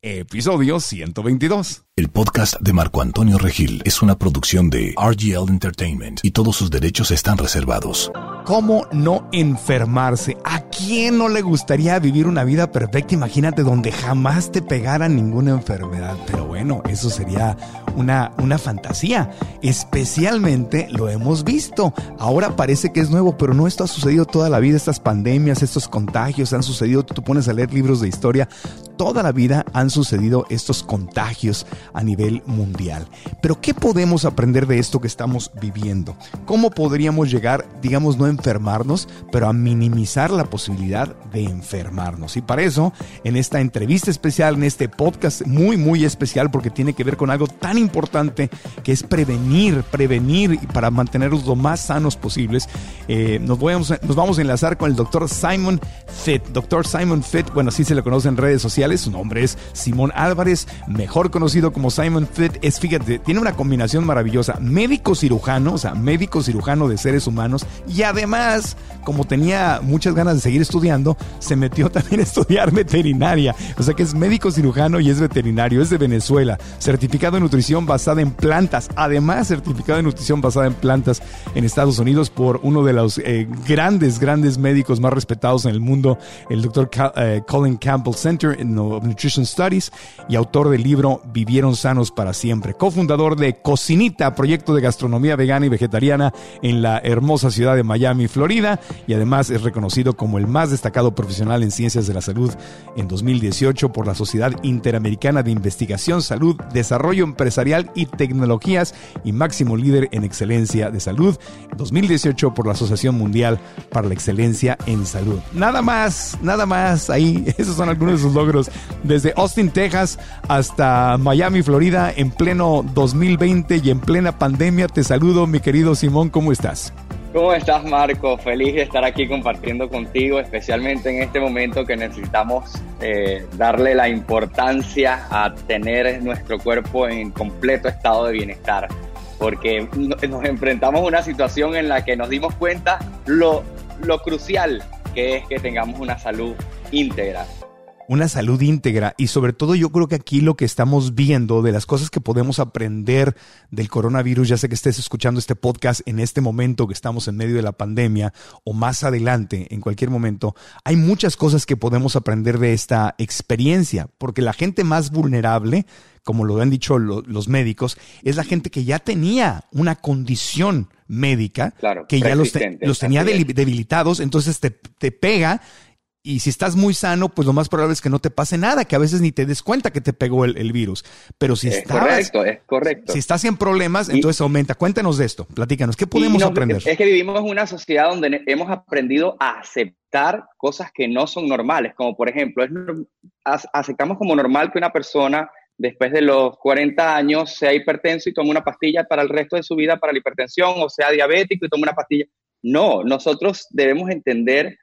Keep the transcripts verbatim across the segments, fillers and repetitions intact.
Episodio ciento veintidós. El podcast de Marco Antonio Regil es una producción de R G L Entertainment y todos sus derechos están reservados. ¿Cómo no enfermarse? ¿A quién no le gustaría vivir una vida perfecta? Imagínate donde jamás te pegara ninguna enfermedad. Pero bueno, eso sería una, una fantasía. Especialmente lo hemos visto. Ahora parece que es nuevo, pero no, esto ha sucedido toda la vida. Estas pandemias, estos contagios han sucedido. Tú pones a leer libros de historia. Toda la vida han sucedido estos contagios a nivel mundial. Pero ¿qué podemos aprender de esto que estamos viviendo? ¿Cómo podríamos llegar, digamos, no a enfermarnos, pero a minimizar la posibilidad de enfermarnos? Y para eso, en esta entrevista especial, en este podcast muy, muy especial, porque tiene que ver con algo tan importante que es prevenir, prevenir y para mantenernos lo más sanos posibles, eh, nos, vamos, nos vamos a enlazar con el doctor Simon Fitt. Doctor Simon Fitt, bueno, así se le conoce en redes sociales. Su nombre es Simón Álvarez, mejor conocido como Simon Fitt. Es, fíjate, tiene una combinación maravillosa: médico cirujano, o sea, médico cirujano de seres humanos, y además, como tenía muchas ganas de seguir estudiando, se metió también a estudiar veterinaria. O sea que es médico cirujano y es veterinario. Es de Venezuela, certificado en nutrición basada en plantas. Además, certificado en nutrición basada en plantas en Estados Unidos por uno de los eh, grandes, grandes médicos más respetados en el mundo, el doctor Cal, eh, Colin Campbell Center of Nutrition Studies, y autor del libro Vivieron Sanos para Siempre. Cofundador de Cocinita, proyecto de gastronomía vegana y vegetariana en la hermosa ciudad de Miami, Florida, y además es reconocido como el más destacado profesional en ciencias de la salud en dos mil dieciocho por la Sociedad Interamericana de Investigación, Salud, Desarrollo Empresarial y Tecnologías, y máximo líder en excelencia de salud en dos mil dieciocho por la Asociación Mundial para la Excelencia en Salud. Nada más, nada más ahí. Esos son algunos de sus logros. Desde Austin, Texas, hasta Miami, Florida, en pleno dos mil veinte y en plena pandemia. Te saludo, mi querido Simón, ¿cómo estás? ¿Cómo estás, Marco? Feliz de estar aquí compartiendo contigo, especialmente en este momento que necesitamos eh, darle la importancia a tener nuestro cuerpo en completo estado de bienestar, porque nos enfrentamos a una situación en la que nos dimos cuenta lo, lo crucial que es que tengamos una salud íntegra. Una salud íntegra, y sobre todo yo creo que aquí lo que estamos viendo de las cosas que podemos aprender del coronavirus, ya sé que estés escuchando este podcast en este momento que estamos en medio de la pandemia o más adelante, en cualquier momento, hay muchas cosas que podemos aprender de esta experiencia, porque la gente más vulnerable, como lo han dicho lo, los médicos, es la gente que ya tenía una condición médica, claro, que ya los, te, los tenía debilitados, entonces te, te pega. Y si estás muy sano, pues lo más probable es que no te pase nada, que a veces ni te des cuenta que te pegó el, el virus. Pero si es estás, correcto, es correcto. Si estás en problemas, y, entonces aumenta. Cuéntanos de esto, platícanos. ¿Qué podemos no, aprender? Es que vivimos en una sociedad donde hemos aprendido a aceptar cosas que no son normales, como por ejemplo, es, aceptamos como normal que una persona después de los cuarenta años sea hipertenso y tome una pastilla para el resto de su vida para la hipertensión, o sea diabético y tome una pastilla. No, nosotros debemos entender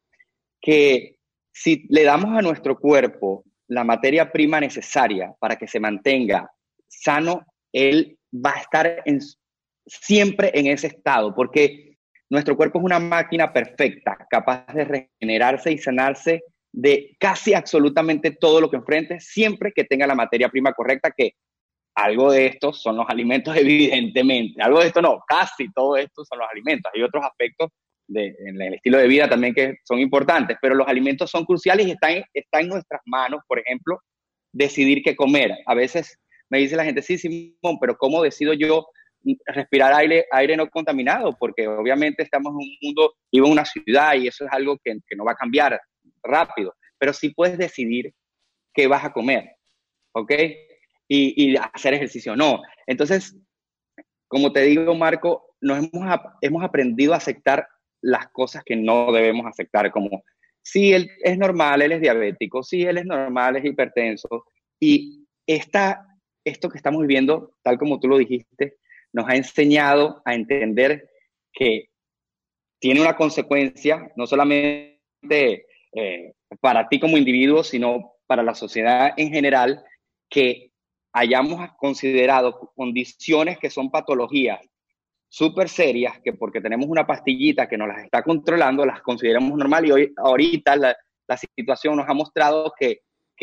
que si le damos a nuestro cuerpo la materia prima necesaria para que se mantenga sano, él va a estar en, siempre en ese estado, porque nuestro cuerpo es una máquina perfecta, capaz de regenerarse y sanarse de casi absolutamente todo lo que enfrente, siempre que tenga la materia prima correcta, que algo de esto son los alimentos, evidentemente. Algo de esto no, casi todo esto son los alimentos. Hay otros aspectos De, en el estilo de vida también que son importantes, pero los alimentos son cruciales y está en, está en nuestras manos, por ejemplo, decidir qué comer. A veces me dice la gente, sí, Simón, pero ¿cómo decido yo respirar aire, aire no contaminado? Porque obviamente estamos en un mundo, vivo en una ciudad y eso es algo que, que no va a cambiar rápido, pero sí puedes decidir qué vas a comer, ¿ok? Y, y hacer ejercicio, no. Entonces, como te digo, Marco, nos hemos, hemos aprendido a aceptar las cosas que no debemos aceptar, como si él es normal, él es diabético, si él es normal, es hipertenso. Y esta, esto que estamos viviendo, tal como tú lo dijiste, nos ha enseñado a entender que tiene una consecuencia, no solamente eh, para ti como individuo, sino para la sociedad en general, que hayamos considerado condiciones que son patologías súper serias, que porque tenemos una pastillita que nos las está controlando, las consideramos normal, y hoy, ahorita la, la situación nos ha mostrado que,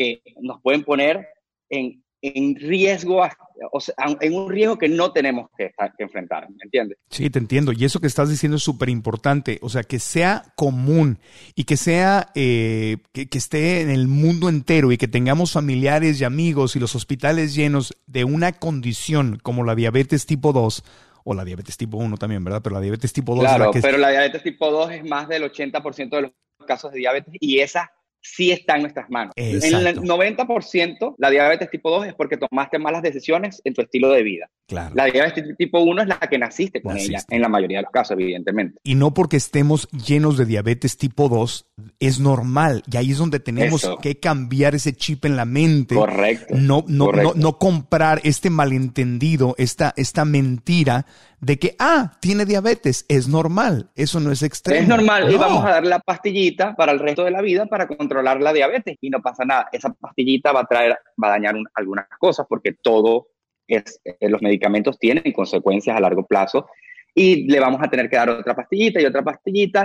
que nos pueden poner en, en riesgo, o sea, en un riesgo que no tenemos que, estar, que enfrentar, ¿me entiendes? Sí, te entiendo. Y eso que estás diciendo es súper importante. O sea, que sea común y que sea, eh, que, que esté en el mundo entero y que tengamos familiares y amigos y los hospitales llenos de una condición como la diabetes tipo dos, o la diabetes tipo uno también, ¿verdad? Pero la diabetes tipo dos Claro, es la que pero la diabetes tipo dos es más del ochenta por ciento de los casos de diabetes y esa sí está en nuestras manos. Exacto. En el noventa por ciento la diabetes tipo dos es porque tomaste malas decisiones en tu estilo de vida. Claro. La diabetes tipo uno es la que naciste con Naciste. ella, en la mayoría de los casos, evidentemente. Y no porque estemos llenos de diabetes tipo dos es normal. Y ahí es donde tenemos Eso. que cambiar ese chip en la mente. Correcto. No, no, correcto. no, no comprar este malentendido, esta, esta mentira de que, ah, tiene diabetes, es normal. Eso no es extremo. Es normal, y No. vamos a dar la pastillita para el resto de la vida para controlar la diabetes y no pasa nada. Esa pastillita va a traer, va a dañar un, algunas cosas porque todo es, eh, los medicamentos tienen consecuencias a largo plazo y le vamos a tener que dar otra pastillita y otra pastillita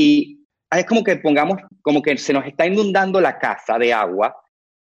y es como que pongamos, como que se nos está inundando la casa de agua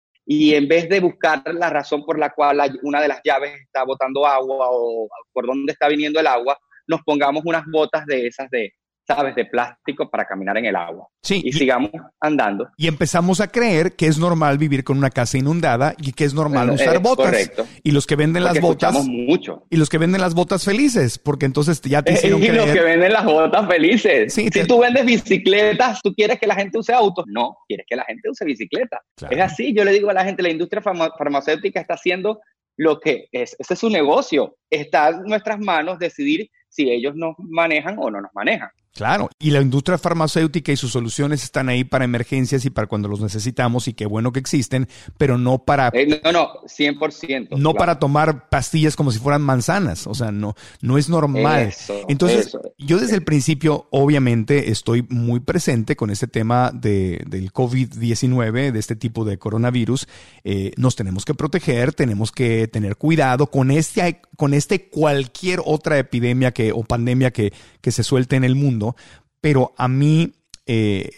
y en vez de buscar la razón por la cual la, una de las llaves está botando agua o por dónde está viniendo el agua, nos pongamos unas botas de esas de, ¿sabes?, de plástico para caminar en el agua. Sí, y, y sigamos andando. Y empezamos a creer que es normal vivir con una casa inundada y que es normal Eh, usar eh, botas. correcto. Y los que venden Porque las botas. escuchamos mucho. Y los que venden las botas felices, porque entonces ya te hicieron y creer. los que venden las botas felices. Sí, si te- tú vendes bicicletas, ¿tú quieres que la gente use autos? No, quieres que la gente use bicicleta. Claro. Es así, yo le digo a la gente, la industria farma- farmacéutica está haciendo lo que es, ese es su negocio. Está en nuestras manos decidir si ellos nos manejan o no nos manejan. Claro, y la industria farmacéutica y sus soluciones están ahí para emergencias y para cuando los necesitamos y qué bueno que existen, pero no para Eh, no, no, cien por ciento. no claro. para tomar pastillas como si fueran manzanas, o sea, no, no es normal. Eso, Entonces, eso. yo desde el principio, obviamente, estoy muy presente con este tema de, del COVID diecinueve, de este tipo de coronavirus. Eh, nos tenemos que proteger, tenemos que tener cuidado con este, con este cualquier otra epidemia que, o pandemia que, que se suelte en el mundo, pero a mí... Eh,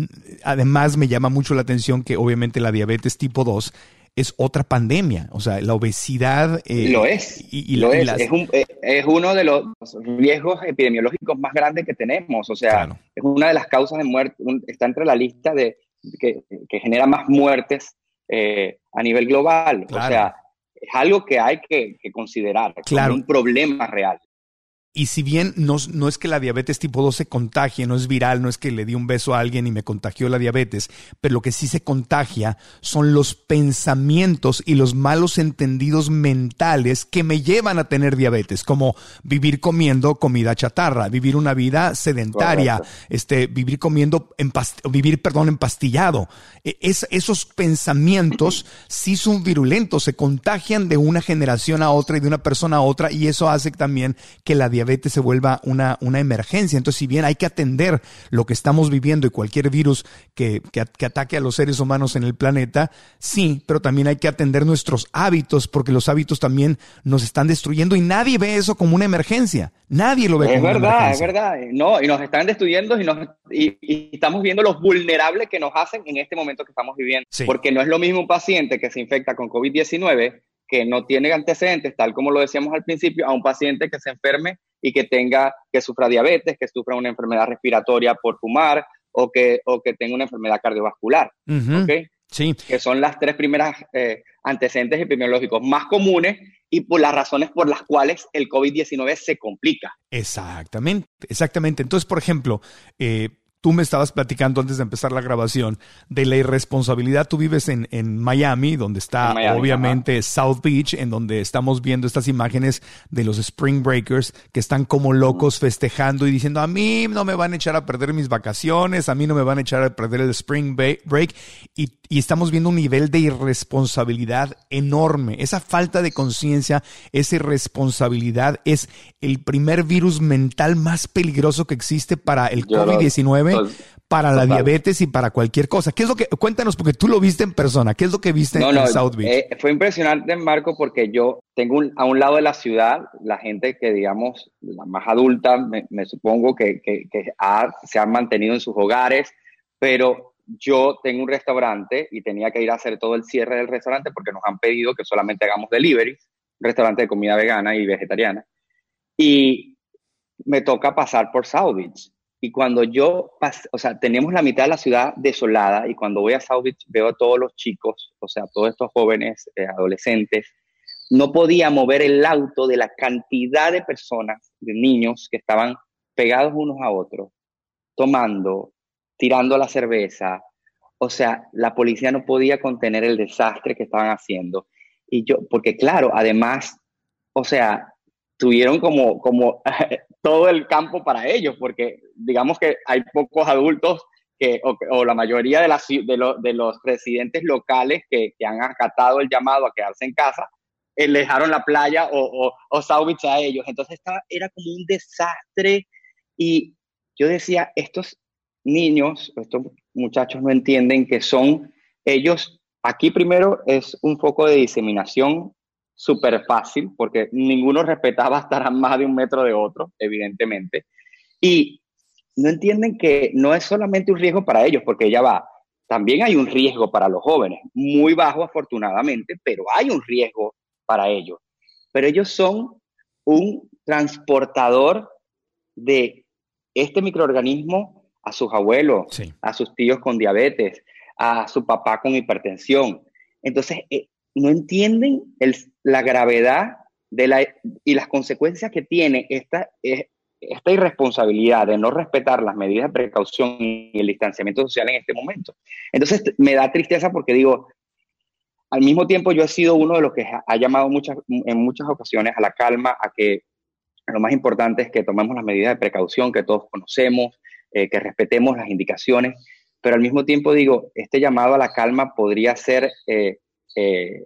además me llama mucho la atención que obviamente la diabetes tipo dos es otra pandemia, o sea, la obesidad... Eh, lo es, y, y lo y es. las- Es, un, eh, es uno de los riesgos epidemiológicos más grandes que tenemos, o sea, Claro. es una de las causas de muerte, un- está entre la lista de que, que genera más muertes eh, a nivel global, Claro. o sea, es algo que hay que, que considerar Claro. como un problema real. Y si bien no, no es que la diabetes tipo dos se contagie, no es viral, no es que le di un beso a alguien y me contagió la diabetes, pero lo que sí se contagia son los pensamientos y los malos entendidos mentales que me llevan a tener diabetes, como vivir comiendo comida chatarra, vivir una vida sedentaria, Correcto. este, vivir comiendo, empast- vivir, perdón, empastillado. E- Es, esos pensamientos sí son virulentos, se contagian de una generación a otra y de una persona a otra, y eso hace también que la diabetes se vuelva una, una emergencia. Entonces, si bien hay que atender lo que estamos viviendo y cualquier virus que, que, que ataque a los seres humanos en el planeta, sí, pero también hay que atender nuestros hábitos, porque los hábitos también nos están destruyendo y nadie ve eso como una emergencia. Nadie lo ve Es como una verdad, es emergencia. verdad. No, y nos están destruyendo y, nos, y, y estamos viendo los vulnerables que nos hacen en este momento que estamos viviendo. Sí. Porque no es lo mismo un paciente que se infecta con COVID diecinueve, que no tiene antecedentes, tal como lo decíamos al principio, a un paciente que se enferme y que tenga, que sufra diabetes, que sufra una enfermedad respiratoria por fumar o que, o que tenga una enfermedad cardiovascular. Ujú. ¿Ok? Sí, Que son las tres primeras eh, antecedentes epidemiológicos más comunes y por las razones por las cuales el COVID diecinueve se complica. exactamente, exactamente. Entonces, por ejemplo, eh, tú me estabas platicando antes de empezar la grabación de la irresponsabilidad. Tú vives en, en Miami, donde está En Miami, obviamente South Beach, en donde estamos viendo estas imágenes de los Spring Breakers que están como locos festejando y diciendo, a mí no me van a echar a perder mis vacaciones, a mí no me van a echar a perder el Spring Ba- Break. Y, y estamos viendo un nivel de irresponsabilidad enorme. Esa falta de conciencia, esa irresponsabilidad es el primer virus mental más peligroso que existe para el Yo lo- COVID diecinueve, to- para la total. diabetes y para cualquier cosa. ¿Qué es lo que, cuéntanos, porque tú lo viste en persona, ¿qué es lo que viste No, en no, South Beach? eh, fue impresionante, Marco, porque yo tengo un- a un lado de la ciudad la gente que, digamos, la más adulta, me, me supongo que, que, que ha- se han mantenido en sus hogares, pero yo tengo un restaurante y tenía que ir a hacer todo el cierre del restaurante porque nos han pedido que solamente hagamos deliveries, un restaurante de comida vegana y vegetariana. Y me toca pasar por South Beach. Y cuando yo, pas- o sea, tenemos la mitad de la ciudad desolada y cuando voy a South Beach veo a todos los chicos, o sea, todos estos jóvenes, eh, adolescentes, no podía mover el auto de la cantidad de personas, de niños que estaban pegados unos a otros, tomando, tirando la cerveza. O sea, la policía no podía contener el desastre que estaban haciendo. Y yo, porque claro, además, o sea, tuvieron como, como todo el campo para ellos, porque digamos que hay pocos adultos que, o, o la mayoría de, las, de, lo, de los residentes locales que, que han acatado el llamado a quedarse en casa, eh, le dejaron la playa o, o, o South Beach a ellos. Entonces estaba, era como un desastre y yo decía, estos niños, estos muchachos no entienden que son ellos, aquí primero es un foco de diseminación súper fácil, porque ninguno respetaba estar a más de un metro de otro, evidentemente, y no entienden que no es solamente un riesgo para ellos, porque ya va, también hay un riesgo para los jóvenes, muy bajo afortunadamente, pero hay un riesgo para ellos. Pero ellos son un transportador de este microorganismo a sus abuelos, sí, a sus tíos con diabetes, a su papá con hipertensión. Entonces, eh, no entienden el, la gravedad de la, y las consecuencias que tiene esta, eh, esta irresponsabilidad de no respetar las medidas de precaución y el distanciamiento social en este momento. Entonces, me da tristeza porque digo, al mismo tiempo yo he sido uno de los que ha llamado muchas, en muchas ocasiones a la calma, a que lo más importante es que tomemos las medidas de precaución que todos conocemos, eh, que respetemos las indicaciones, pero al mismo tiempo digo, este llamado a la calma podría ser eh, eh,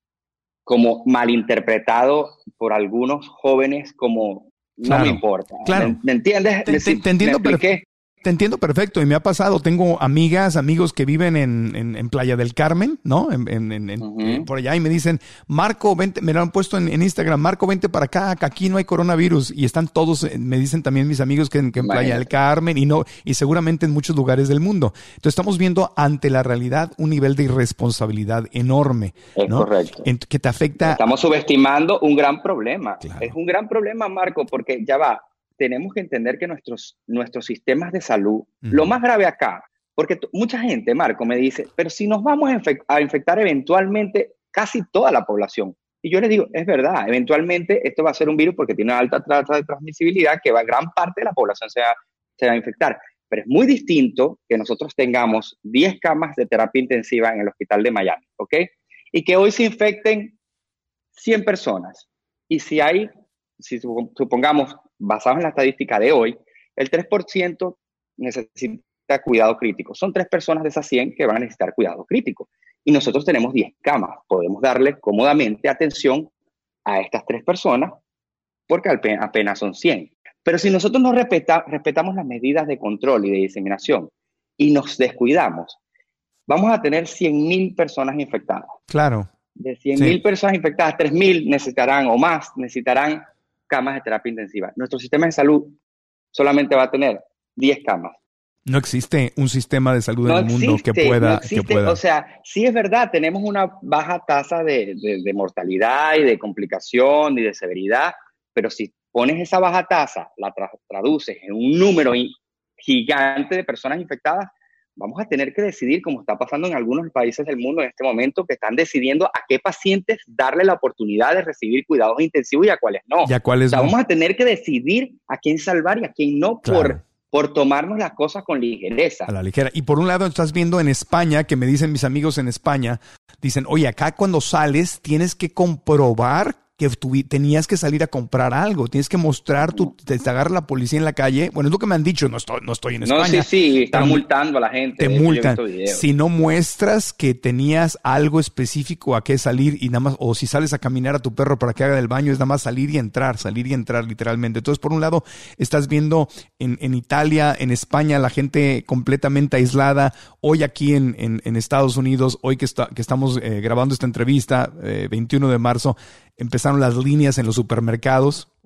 como malinterpretado por algunos jóvenes como no claro, me importa. Claro. ¿Me, me entiendes? Te, te, te entiendo perfecto. Te entiendo perfecto y me ha pasado. Tengo amigas, amigos que viven en, en, en Playa del Carmen, ¿no? En, en, en, uh-huh. Por allá y me dicen, Marco, vente, me lo han puesto en, en Instagram, Marco, vente para acá, que aquí no hay coronavirus. Y están todos, me dicen también mis amigos que, que en Playa del Carmen y no y seguramente en muchos lugares del mundo. Entonces estamos viendo ante la realidad un nivel de irresponsabilidad enorme. Es ¿no? correcto. En, que te afecta. Estamos subestimando un gran problema. Claro. Es un gran problema, Marco, porque ya va. Tenemos que entender que nuestros, nuestros sistemas de salud, uh-huh. lo más grave acá, porque t- mucha gente, Marco, me dice, pero si nos vamos a, infect- a infectar eventualmente casi toda la población. Y yo les digo, es verdad, eventualmente esto va a ser un virus porque tiene una alta tasa de transmisibilidad que va, gran parte de la población se va, se va a infectar. Pero es muy distinto que nosotros tengamos diez camas de terapia intensiva en el hospital de Miami, ¿ok? Y que hoy se infecten cien personas. Y si hay, si supongamos, basados en la estadística de hoy, el tres por ciento necesita cuidado crítico. Son tres personas de esas cien que van a necesitar cuidado crítico. Y nosotros tenemos diez camas. Podemos darle cómodamente atención a estas tres personas porque apenas son cien. Pero si nosotros no respeta, respetamos las medidas de control y de diseminación y nos descuidamos, vamos a tener cien mil personas infectadas. Claro. De cien mil sí. personas infectadas, tres mil necesitarán o más, necesitarán camas de terapia intensiva. Nuestro sistema de salud solamente va a tener diez camas. No existe un sistema de salud no en el mundo existe, que, pueda, no existe. que pueda. O sea, sí es verdad, tenemos una baja tasa de, de, de mortalidad y de complicación y de severidad, pero si pones esa baja tasa, la tra- traduces en un número gigante de personas infectadas, vamos a tener que decidir, como está pasando en algunos países del mundo en este momento, que están decidiendo a qué pacientes darle la oportunidad de recibir cuidados intensivos y a cuáles no. ¿Y a cuáles o sea, no? Vamos a tener que decidir a quién salvar y a quién no, claro. por, por tomarnos las cosas con ligereza. A la ligera. Y por un lado estás viendo en España, que me dicen mis amigos en España, dicen, oye, acá cuando sales tienes que comprobar que tú tenías que salir a comprar algo, tienes que mostrar, tu, te, te agarra la policía en la calle, bueno, es lo que me han dicho, no estoy, no estoy en España. No, sí, sí, están te, multando a la gente. Te multan. Si no muestras que tenías algo específico a qué salir y nada más, o si sales a caminar a tu perro para que haga del baño, es nada más salir y entrar, salir y entrar literalmente. Entonces, por un lado, estás viendo en, en Italia, en España, la gente completamente aislada. Hoy aquí en, en, en Estados Unidos, hoy que, está, que estamos eh, grabando esta entrevista, eh, veintiuno de marzo, empezaron las líneas en los supermercados.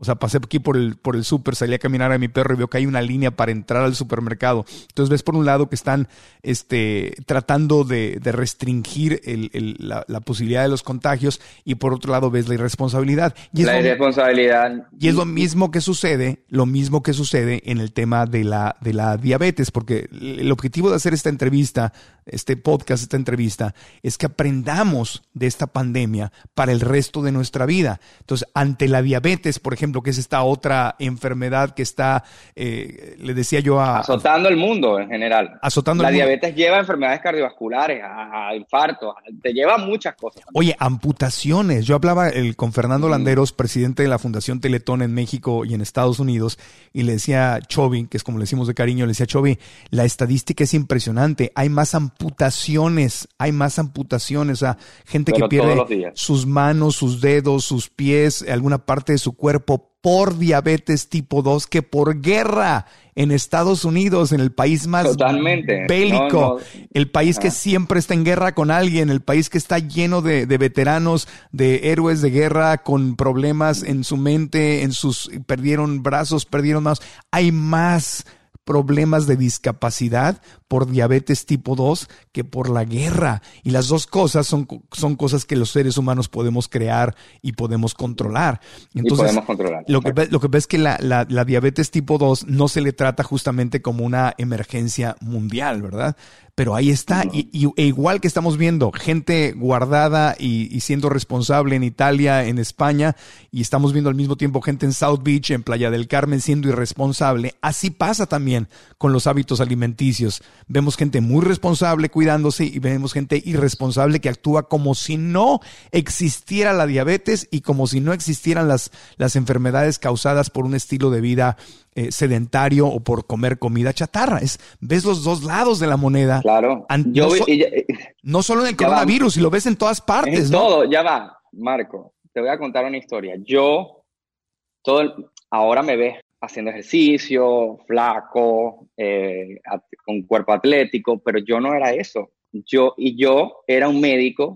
O sea, pasé aquí por el, por el súper, salí a caminar a mi perro y veo que hay una línea para entrar al supermercado. Entonces ves por un lado que están este, tratando de, de restringir el, el, la, la posibilidad de los contagios y por otro lado ves la irresponsabilidad. Y la es irresponsabilidad. Lo, y es lo mismo que sucede, lo mismo que sucede en el tema de la, de la diabetes, porque el objetivo de hacer esta entrevista, este podcast, esta entrevista, es que aprendamos de esta pandemia para el resto de nuestra vida. Entonces, ante la diabetes, por ejemplo, que es esta otra enfermedad que está, eh, le decía yo a... Azotando el mundo en general. Azotando la el mundo. diabetes lleva a enfermedades cardiovasculares, a, a infartos, a, te lleva a muchas cosas. Oye, amputaciones. Yo hablaba el, con Fernando Mm. Landeros, presidente de la Fundación Teletón en México y en Estados Unidos, y le decía Chovi, que es como le decimos de cariño, le decía Chovi, la estadística es impresionante. Hay más amputaciones, hay más amputaciones, o sea, gente Pero que pierde todos los días. sus manos, sus dedos, sus pies, alguna parte de su cuerpo por diabetes tipo dos que por guerra en Estados Unidos, en el país más Totalmente. bélico, No, no. el país que Ah. siempre está en guerra con alguien, el país que está lleno de, de veteranos, de héroes de guerra con problemas en su mente, en sus perdieron brazos, perdieron manos. Hay más problemas de discapacidad por diabetes tipo dos que por la guerra. Y las dos cosas son, son cosas que los seres humanos podemos crear y podemos controlar. Entonces, y podemos controlar. Lo que, lo que ves es que la, la, la diabetes tipo dos no se le trata justamente como una emergencia mundial, ¿verdad? Pero ahí está. No. Y, y, e igual que estamos viendo gente guardada y, y siendo responsable en Italia, en España, y estamos viendo al mismo tiempo gente en South Beach, en Playa del Carmen, siendo irresponsable, así pasa también con los hábitos alimenticios. Vemos gente muy responsable cuidándose y vemos gente irresponsable que actúa como si no existiera la diabetes y como si no existieran las, las enfermedades causadas por un estilo de vida eh, sedentario o por comer comida chatarra. Es, ves los dos lados de la moneda. Claro. An- Yo no, vi- so- y ya- no solo en el Ya va. coronavirus, y lo ves en todas partes, en ¿no? todo, ya va, Marco. Te voy a contar una historia. Yo, todo el- ahora me ves haciendo ejercicio, flaco, eh, at- con cuerpo atlético, pero yo no era eso. Yo, y yo era un médico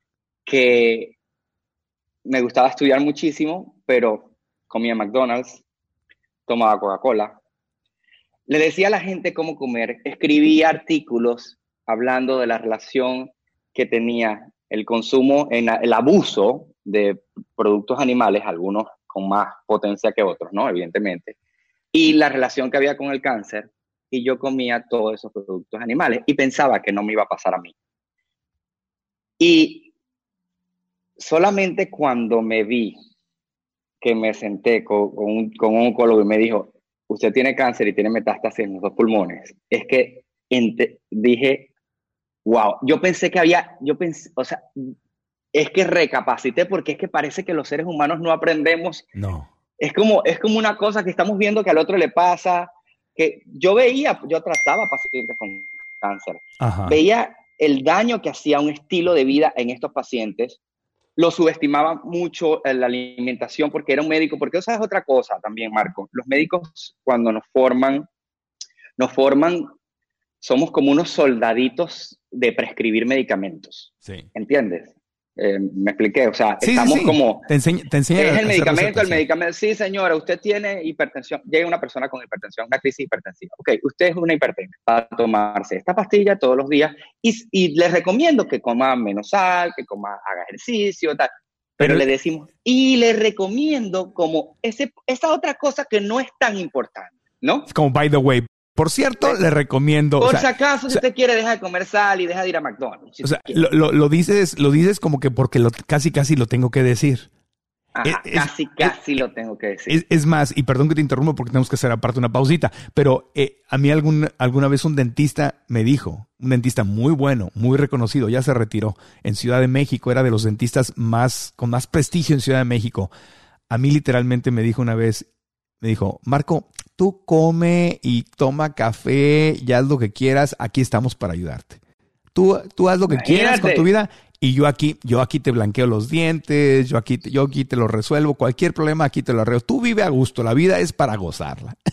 que me gustaba estudiar muchísimo, pero comía McDonald's, tomaba Coca-Cola, le decía a la gente cómo comer, escribía artículos hablando de la relación que tenía el consumo, en el abuso de productos animales, algunos con más potencia que otros, ¿no? Evidentemente, y la relación que había con el cáncer, y yo comía todos esos productos animales y pensaba que no me iba a pasar a mí. Y solamente cuando me vi que me senté con, con, un, con un oncólogo y me dijo, usted tiene cáncer y tiene metástasis en los dos pulmones, es que ente, dije, wow, yo pensé que había, yo pensé, o sea, es que recapacité porque es que parece que los seres humanos no aprendemos. No. Es como, es como una cosa que estamos viendo que al otro le pasa, que yo veía, yo trataba pacientes con cáncer, Ajá. veía el daño que hacía un estilo de vida en estos pacientes, lo subestimaba mucho en la alimentación porque era un médico, porque esa es otra cosa también, Marco. Los médicos cuando nos forman, nos forman, somos como unos soldaditos de prescribir medicamentos, Sí. ¿entiendes? Eh, me expliqué, o sea, Sí, estamos sí, sí. como... Te enseña, te enseña Es a el hacer medicamento, recetas, el sí. medicamento. Sí, señora, usted tiene hipertensión. Llega una persona con hipertensión, una crisis hipertensiva. Ok, usted es una hipertensa. Va a tomarse esta pastilla todos los días y, y les recomiendo que coma menos sal, que coma, haga ejercicio, tal. Pero, Pero- le decimos, y le recomiendo como ese, esa otra cosa que no es tan importante, ¿no? Es como, by the way. Por cierto, Sí. le recomiendo. Por o sea, si acaso, o si sea- usted quiere, deja de comer sal y deja de ir a McDonald's. si o sea, usted quiere. lo, lo, lo dices, lo dices como que porque lo, casi casi lo tengo que decir. Ajá, es- casi, casi lo tengo que decir. Es, es más, y perdón que te interrumpa porque tenemos que hacer aparte una pausita, pero eh, a mí algún, alguna vez un dentista me dijo, un dentista muy bueno, muy reconocido, ya se retiró, en Ciudad de México, era de los dentistas más, con más prestigio en Ciudad de México. A mí literalmente me dijo una vez, me dijo, Marco, tú come y toma café y haz lo que quieras, aquí estamos para ayudarte. Tú, tú haz lo que quieras con Imagínate. tu vida y yo aquí, yo aquí te blanqueo los dientes, yo aquí, yo aquí te lo resuelvo, cualquier problema aquí te lo arreglo. Tú vive a gusto, la vida es para gozarla.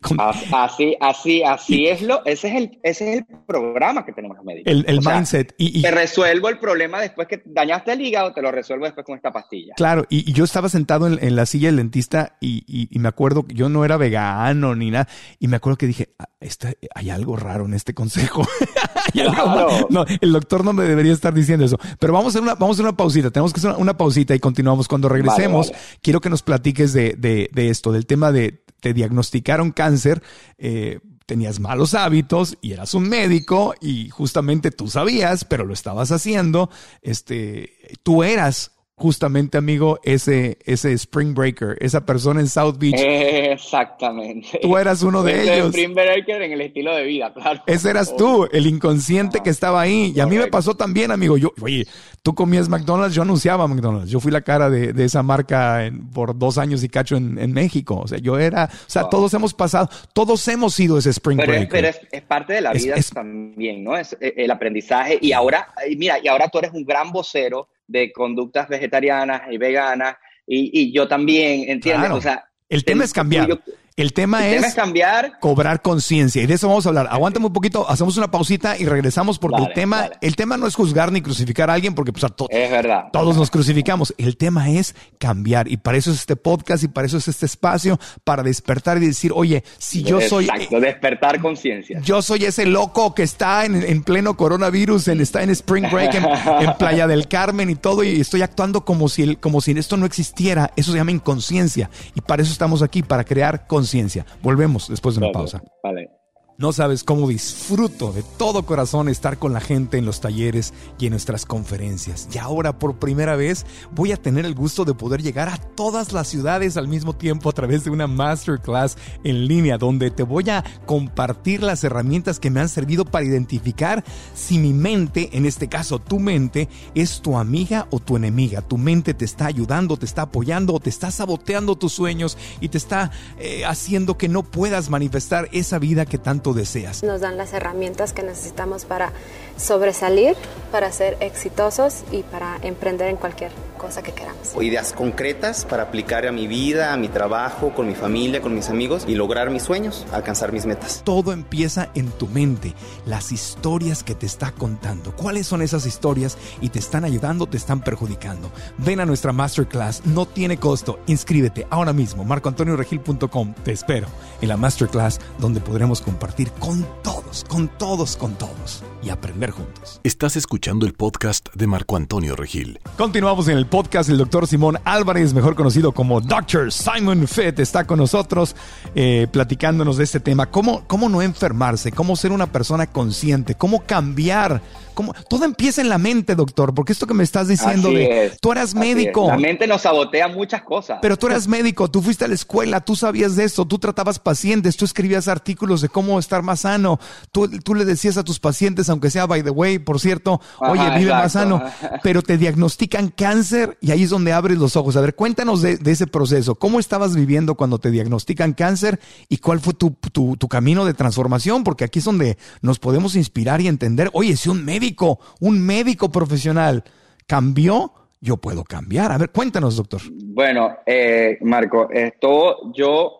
Con, así, así, así y, es lo, ese es el, ese es el programa que tenemos los médicos. El, el mindset. Sea, y, y, te resuelvo el problema después que dañaste el hígado, te lo resuelvo después con esta pastilla. Claro, y, y yo estaba sentado en, en la silla del dentista y, y, y me acuerdo que yo no era vegano ni nada, y me acuerdo que dije, ah, este, hay algo raro en este consejo. hay algo claro. No, el doctor no me debería estar diciendo eso. Pero vamos a hacer una, vamos a hacer una pausita, tenemos que hacer una, una pausita y continuamos. Cuando regresemos, vale, vale. quiero que nos platiques de, de, de esto, del tema de te diagnosticaron cáncer, eh, tenías malos hábitos y eras un médico y justamente tú sabías, pero lo estabas haciendo. Este, tú eras justamente, amigo, ese, ese Spring Breaker, esa persona en South Beach. Exactamente. Tú eras uno de ese ellos. Spring Breaker en el estilo de vida, claro. Ese eras tú, el inconsciente ah, que estaba ahí. Y a mí me pasó también, amigo. Yo, oye, tú comías McDonald's, yo anunciaba McDonald's. Yo fui la cara de, de esa marca en, por dos años y cacho en, en México. O sea, yo era, o sea, oh. todos hemos pasado, todos hemos sido ese Spring pero, Breaker. Pero es, es parte de la vida es, es, también, ¿no? Es el aprendizaje. Y ahora, mira, y ahora tú eres un gran vocero de conductas vegetarianas y veganas, y, y yo también, ¿entiendes? Claro. O sea, el tema es cambiar. Yo, el tema, el es, tema es cambiar, cobrar conciencia, y de eso vamos a hablar. Aguántame un poquito, hacemos una pausita y regresamos, porque vale, el tema, vale. el tema no es juzgar ni crucificar a alguien, porque pues, a to- es verdad, todos nos crucificamos. El tema es cambiar, y para eso es este podcast, y para eso es este espacio, para despertar y decir, oye, si yo soy... Exacto, despertar conciencia. Yo soy ese loco que está en, en pleno coronavirus, en, está en Spring Break, en, en Playa del Carmen y todo, y estoy actuando como si, el, como si esto no existiera. Eso se llama inconsciencia, y para eso estamos aquí, para crear conciencia. Volvemos después de una vale, pausa. Vale. No sabes cómo disfruto de todo corazón estar con la gente en los talleres y en nuestras conferencias. Y ahora, por primera vez, voy a tener el gusto de poder llegar a todas las ciudades al mismo tiempo a través de una masterclass en línea, donde te voy a compartir las herramientas que me han servido para identificar si mi mente, en este caso tu mente, es tu amiga o tu enemiga. Tu mente te está ayudando, te está apoyando o te está saboteando tus sueños y te está eh, haciendo que no puedas manifestar esa vida que tanto deseas. Nos dan las herramientas que necesitamos para sobresalir, para ser exitosos y para emprender en cualquier cosa que queramos. Ideas concretas para aplicar a mi vida, a mi trabajo, con mi familia, con mis amigos y lograr mis sueños, alcanzar mis metas. Todo empieza en tu mente, las historias que te está contando. ¿Cuáles son esas historias y te están ayudando, te están perjudicando? Ven a nuestra masterclass, no tiene costo. Inscríbete ahora mismo, marco antonio regil punto com. Te espero en la masterclass, donde podremos compartir con todos, con todos, con todos y aprender juntos. Estás escuchando el podcast de Marco Antonio Regil. Continuamos en el podcast. El doctor Simón Álvarez, mejor conocido como doctor Simon Fit, está con nosotros eh, platicándonos de este tema. ¿Cómo, cómo no enfermarse? ¿Cómo ser una persona consciente? ¿Cómo cambiar? ¿Cómo? Todo empieza en la mente, doctor, porque esto que me estás diciendo así de... Es, tú eras médico. Es. La mente nos sabotea muchas cosas. Pero tú eras médico, tú fuiste a la escuela, tú sabías de esto, tú tratabas pacientes, tú escribías artículos de cómo estar más sano. Tú, tú le decías a tus pacientes, aunque sea by the way, por cierto, ajá, oye, vive exacto. más sano. Pero te diagnostican cáncer y ahí es donde abres los ojos. A ver, cuéntanos de, de ese proceso. ¿Cómo estabas viviendo cuando te diagnostican cáncer y cuál fue tu, tu, tu camino de transformación? Porque aquí es donde nos podemos inspirar y entender, oye, si un médico, un médico profesional cambió, yo puedo cambiar. A ver, cuéntanos, doctor. Bueno, eh, Marco, esto yo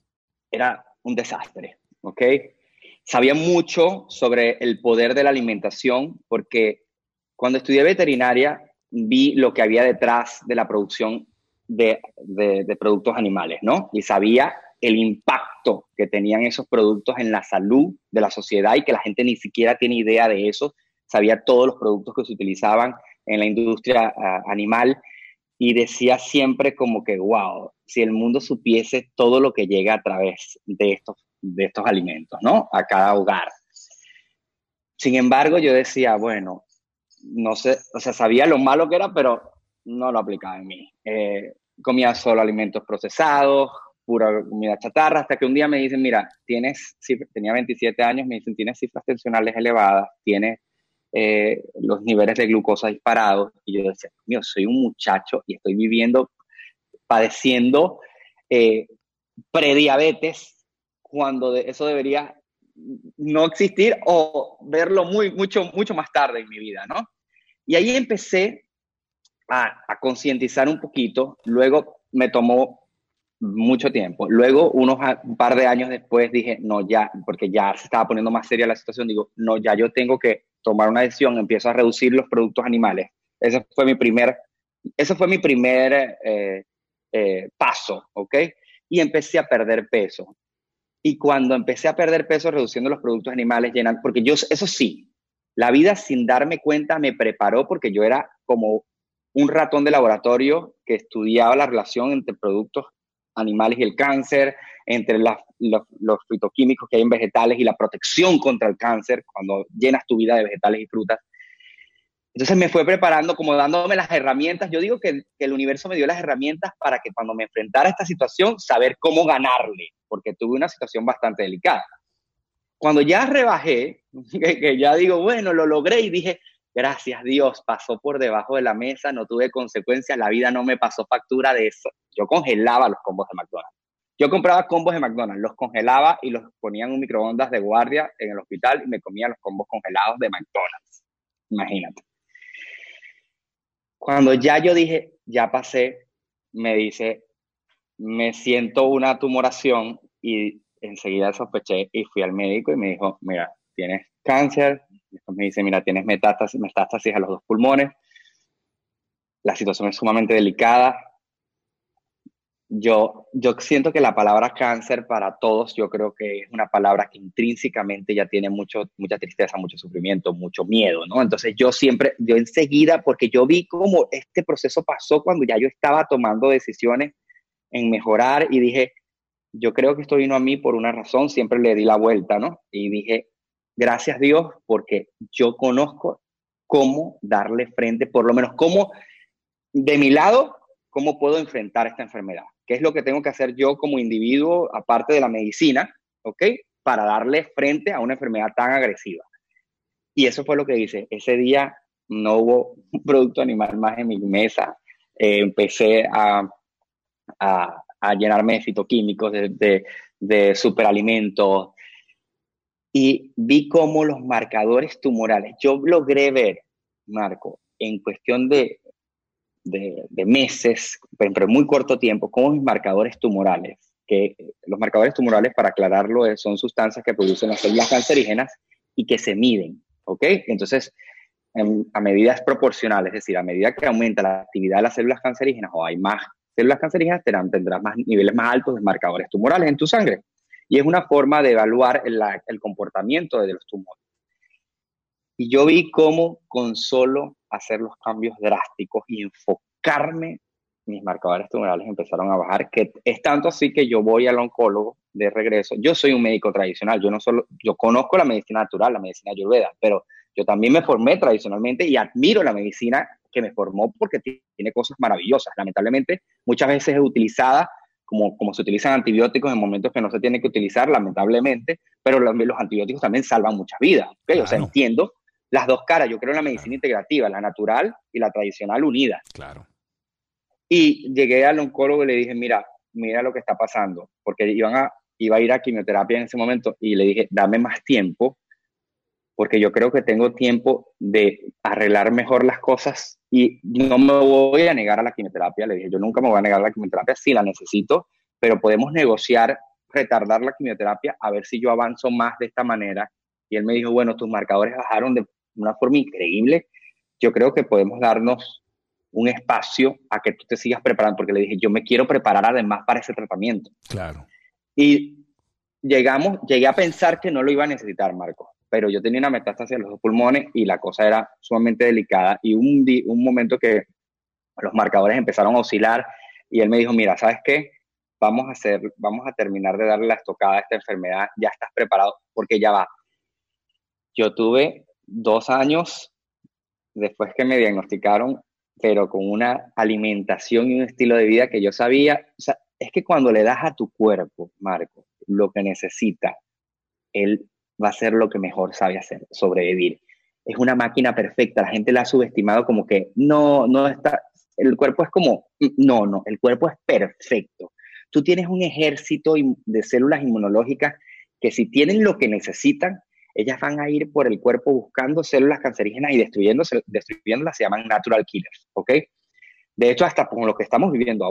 era un desastre, ¿ok? Sabía mucho sobre el poder de la alimentación porque cuando estudié veterinaria vi lo que había detrás de la producción de, de, de productos animales, ¿no? Y sabía el impacto que tenían esos productos en la salud de la sociedad y que la gente ni siquiera tiene idea de eso. Sabía todos los productos que se utilizaban en la industria uh, animal y decía siempre como que, wow, si el mundo supiese todo lo que llega a través de estos, de estos alimentos, ¿no? A cada hogar. Sin embargo, yo decía, bueno, no sé, o sea, sabía lo malo que era, pero no lo aplicaba en mí. Eh, comía solo alimentos procesados, pura comida chatarra, hasta que un día me dicen, mira, tienes, tenía veintisiete años, me dicen, tienes cifras tensionales elevadas, tienes eh, los niveles de glucosa disparados, y yo decía, mío, soy un muchacho y estoy viviendo, padeciendo eh, prediabetes, cuando de, eso debería no existir o verlo muy, mucho, mucho más tarde en mi vida, ¿no? Y ahí empecé a, a concientizar un poquito, luego me tomó mucho tiempo. Luego, unos un par de años después, dije, no, ya, porque ya se estaba poniendo más seria la situación, digo, no, ya yo tengo que tomar una decisión, empiezo a reducir los productos animales. Ese fue mi primer, ese fue mi primer eh, eh, paso, ¿ok? Y empecé a perder peso. Y cuando empecé a perder peso reduciendo los productos animales, llenando, porque yo, eso sí, la vida sin darme cuenta me preparó porque yo era como un ratón de laboratorio que estudiaba la relación entre productos animales y el cáncer, entre las, los, los fitoquímicos que hay en vegetales y la protección contra el cáncer cuando llenas tu vida de vegetales y frutas. Entonces me fue preparando, como dándome las herramientas. Yo digo que, que el universo me dio las herramientas para que cuando me enfrentara a esta situación, saber cómo ganarle, porque tuve una situación bastante delicada. Cuando ya rebajé, que, que ya digo, bueno, lo logré y dije, gracias Dios, pasó por debajo de la mesa, no tuve consecuencias, la vida no me pasó factura de eso. Yo congelaba los combos de McDonald's. Yo compraba combos de McDonald's, los congelaba y los ponía en un microondas de guardia en el hospital y me comía los combos congelados de McDonald's. Imagínate. Cuando ya yo dije, ya pasé, me dice, me siento una tumoración y enseguida sospeché y fui al médico y me dijo, mira, tienes cáncer. Después me dice, mira, tienes metástasis, metástasis a los dos pulmones. La situación es sumamente delicada. Yo, yo siento que la palabra cáncer para todos, yo creo que es una palabra que intrínsecamente ya tiene mucho, mucha tristeza, mucho sufrimiento, mucho miedo, ¿no? Entonces yo siempre, yo enseguida, porque yo vi cómo este proceso pasó cuando ya yo estaba tomando decisiones en mejorar y dije, yo creo que esto vino a mí por una razón, siempre le di la vuelta, ¿no? Y dije, gracias Dios, porque yo conozco cómo darle frente, por lo menos cómo, de mi lado, cómo puedo enfrentar esta enfermedad. ¿Qué es lo que tengo que hacer yo como individuo, aparte de la medicina, ¿ok? Para darle frente a una enfermedad tan agresiva. Y eso fue lo que hice. Ese día no hubo un producto animal más en mi mesa. Eh, empecé a, a, a llenarme de fitoquímicos, de, de, de superalimentos. Y vi cómo los marcadores tumorales, yo logré ver, Marco, en cuestión de, de, de meses, pero en muy corto tiempo, cómo mis marcadores tumorales, que los marcadores tumorales, para aclararlo, son sustancias que producen las células cancerígenas y que se miden, ¿ok? Entonces, en, a medidas proporcionales, es decir, a medida que aumenta la actividad de las células cancerígenas o hay más células cancerígenas, tendrán, tendrás más niveles más altos de marcadores tumorales en tu sangre. Y es una forma de evaluar el, el comportamiento de los tumores. Y yo vi cómo con solo hacer los cambios drásticos y enfocarme, mis marcadores tumorales empezaron a bajar, que es tanto así que yo voy al oncólogo de regreso. Yo soy un médico tradicional, yo no solo, yo conozco la medicina natural, la medicina ayurveda, pero yo también me formé tradicionalmente y admiro la medicina que me formó porque tiene cosas maravillosas. Lamentablemente, muchas veces es utilizada Como, como se utilizan antibióticos en momentos que no se tienen que utilizar, lamentablemente, pero los, los antibióticos también salvan muchas vidas. ¿Okay? Claro. O sea, entiendo las dos caras. Yo creo en la medicina claro. integrativa, la natural y la tradicional unidas. Claro. Y llegué al oncólogo y le dije, mira, mira lo que está pasando, porque iban a, iba a ir a quimioterapia en ese momento y le dije, dame más tiempo, porque yo creo que tengo tiempo de arreglar mejor las cosas y no me voy a negar a la quimioterapia. Le dije, yo nunca me voy a negar a la quimioterapia, sí la necesito, pero podemos negociar, retardar la quimioterapia, a ver si yo avanzo más de esta manera. Y él me dijo, bueno, tus marcadores bajaron de una forma increíble, yo creo que podemos darnos un espacio a que tú te sigas preparando, porque le dije, yo me quiero preparar además para ese tratamiento. Claro. Y llegamos, llegué a pensar que no lo iba a necesitar, Marco, pero yo tenía una metástasis en los dos pulmones y la cosa era sumamente delicada. Y un, di, un momento que los marcadores empezaron a oscilar y él me dijo, mira, ¿sabes qué? Vamos a, hacer, vamos a terminar de darle la estocada a esta enfermedad, ya estás preparado, porque ya va. Yo tuve dos años después que me diagnosticaron, pero con una alimentación y un estilo de vida que yo sabía. O sea, es que cuando le das a tu cuerpo, Marco, lo que necesita, él va a ser lo que mejor sabe hacer, sobrevivir. Es una máquina perfecta. La gente la ha subestimado como que no, no está, el cuerpo es como, no, no, el cuerpo es perfecto. Tú tienes un ejército de células inmunológicas que si tienen lo que necesitan, ellas van a ir por el cuerpo buscando células cancerígenas y destruyéndolas, destruyéndolas se llaman natural killers, ¿ok? De hecho, hasta con lo que estamos viviendo ahora,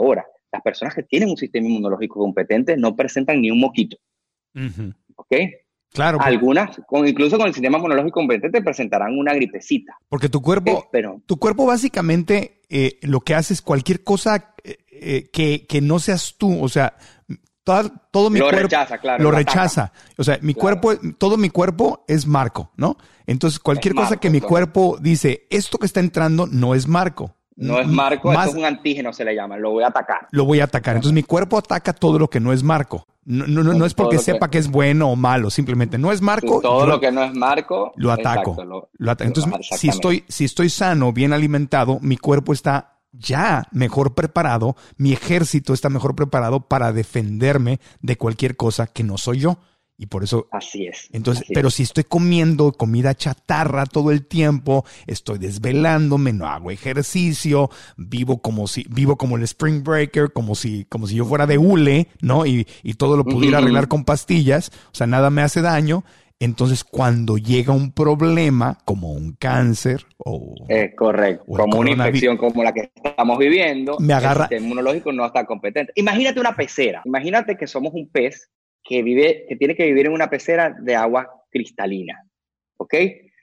las personas que tienen un sistema inmunológico competente no presentan ni un moquito. Uh-huh. ¿Ok? Claro. Algunas, con, incluso con el sistema inmunológico competente, presentarán una gripecita. Porque tu cuerpo, ¿Okay? Pero, tu cuerpo básicamente eh, lo que hace es cualquier cosa eh, eh, que, que no seas tú. O sea, todo, todo mi lo cuerpo rechaza, claro. lo lo rechaza. ataca. O sea, mi Claro. cuerpo, todo mi cuerpo es Marco, ¿no? Entonces, cualquier Es cosa Marco, que mi claro. cuerpo dice, esto que está entrando no es Marco. No es Marco, Más- esto es un antígeno, se le llama. Lo voy a atacar. lo voy a atacar. Entonces mi cuerpo ataca todo lo que no es Marco. No, no, no, no es porque Todo lo que- sepa que es bueno o malo, simplemente no es Marco. Todo yo lo que no es Marco, lo ataco. exacto, lo- lo ataco. Entonces, lo- si estoy, si estoy sano, bien alimentado, mi cuerpo está ya mejor preparado, mi ejército está mejor preparado para defenderme de cualquier cosa que no soy yo. Y por eso Así es. entonces, así pero es. si estoy comiendo comida chatarra todo el tiempo, estoy desvelándome, no hago ejercicio, vivo como si, vivo como el Spring Breaker, como si, como si yo fuera de hule, ¿no? Y, y todo lo pudiera Ujú. arreglar con pastillas, o sea, nada me hace daño. Entonces, cuando llega un problema, como un cáncer o Es correcto. o el Como una coronavirus, infección como la que estamos viviendo, Me agarra- el sistema inmunológico no está competente. Imagínate una pecera. Imagínate que somos un pez que vive, que tiene que vivir en una pecera de agua cristalina, ¿ok?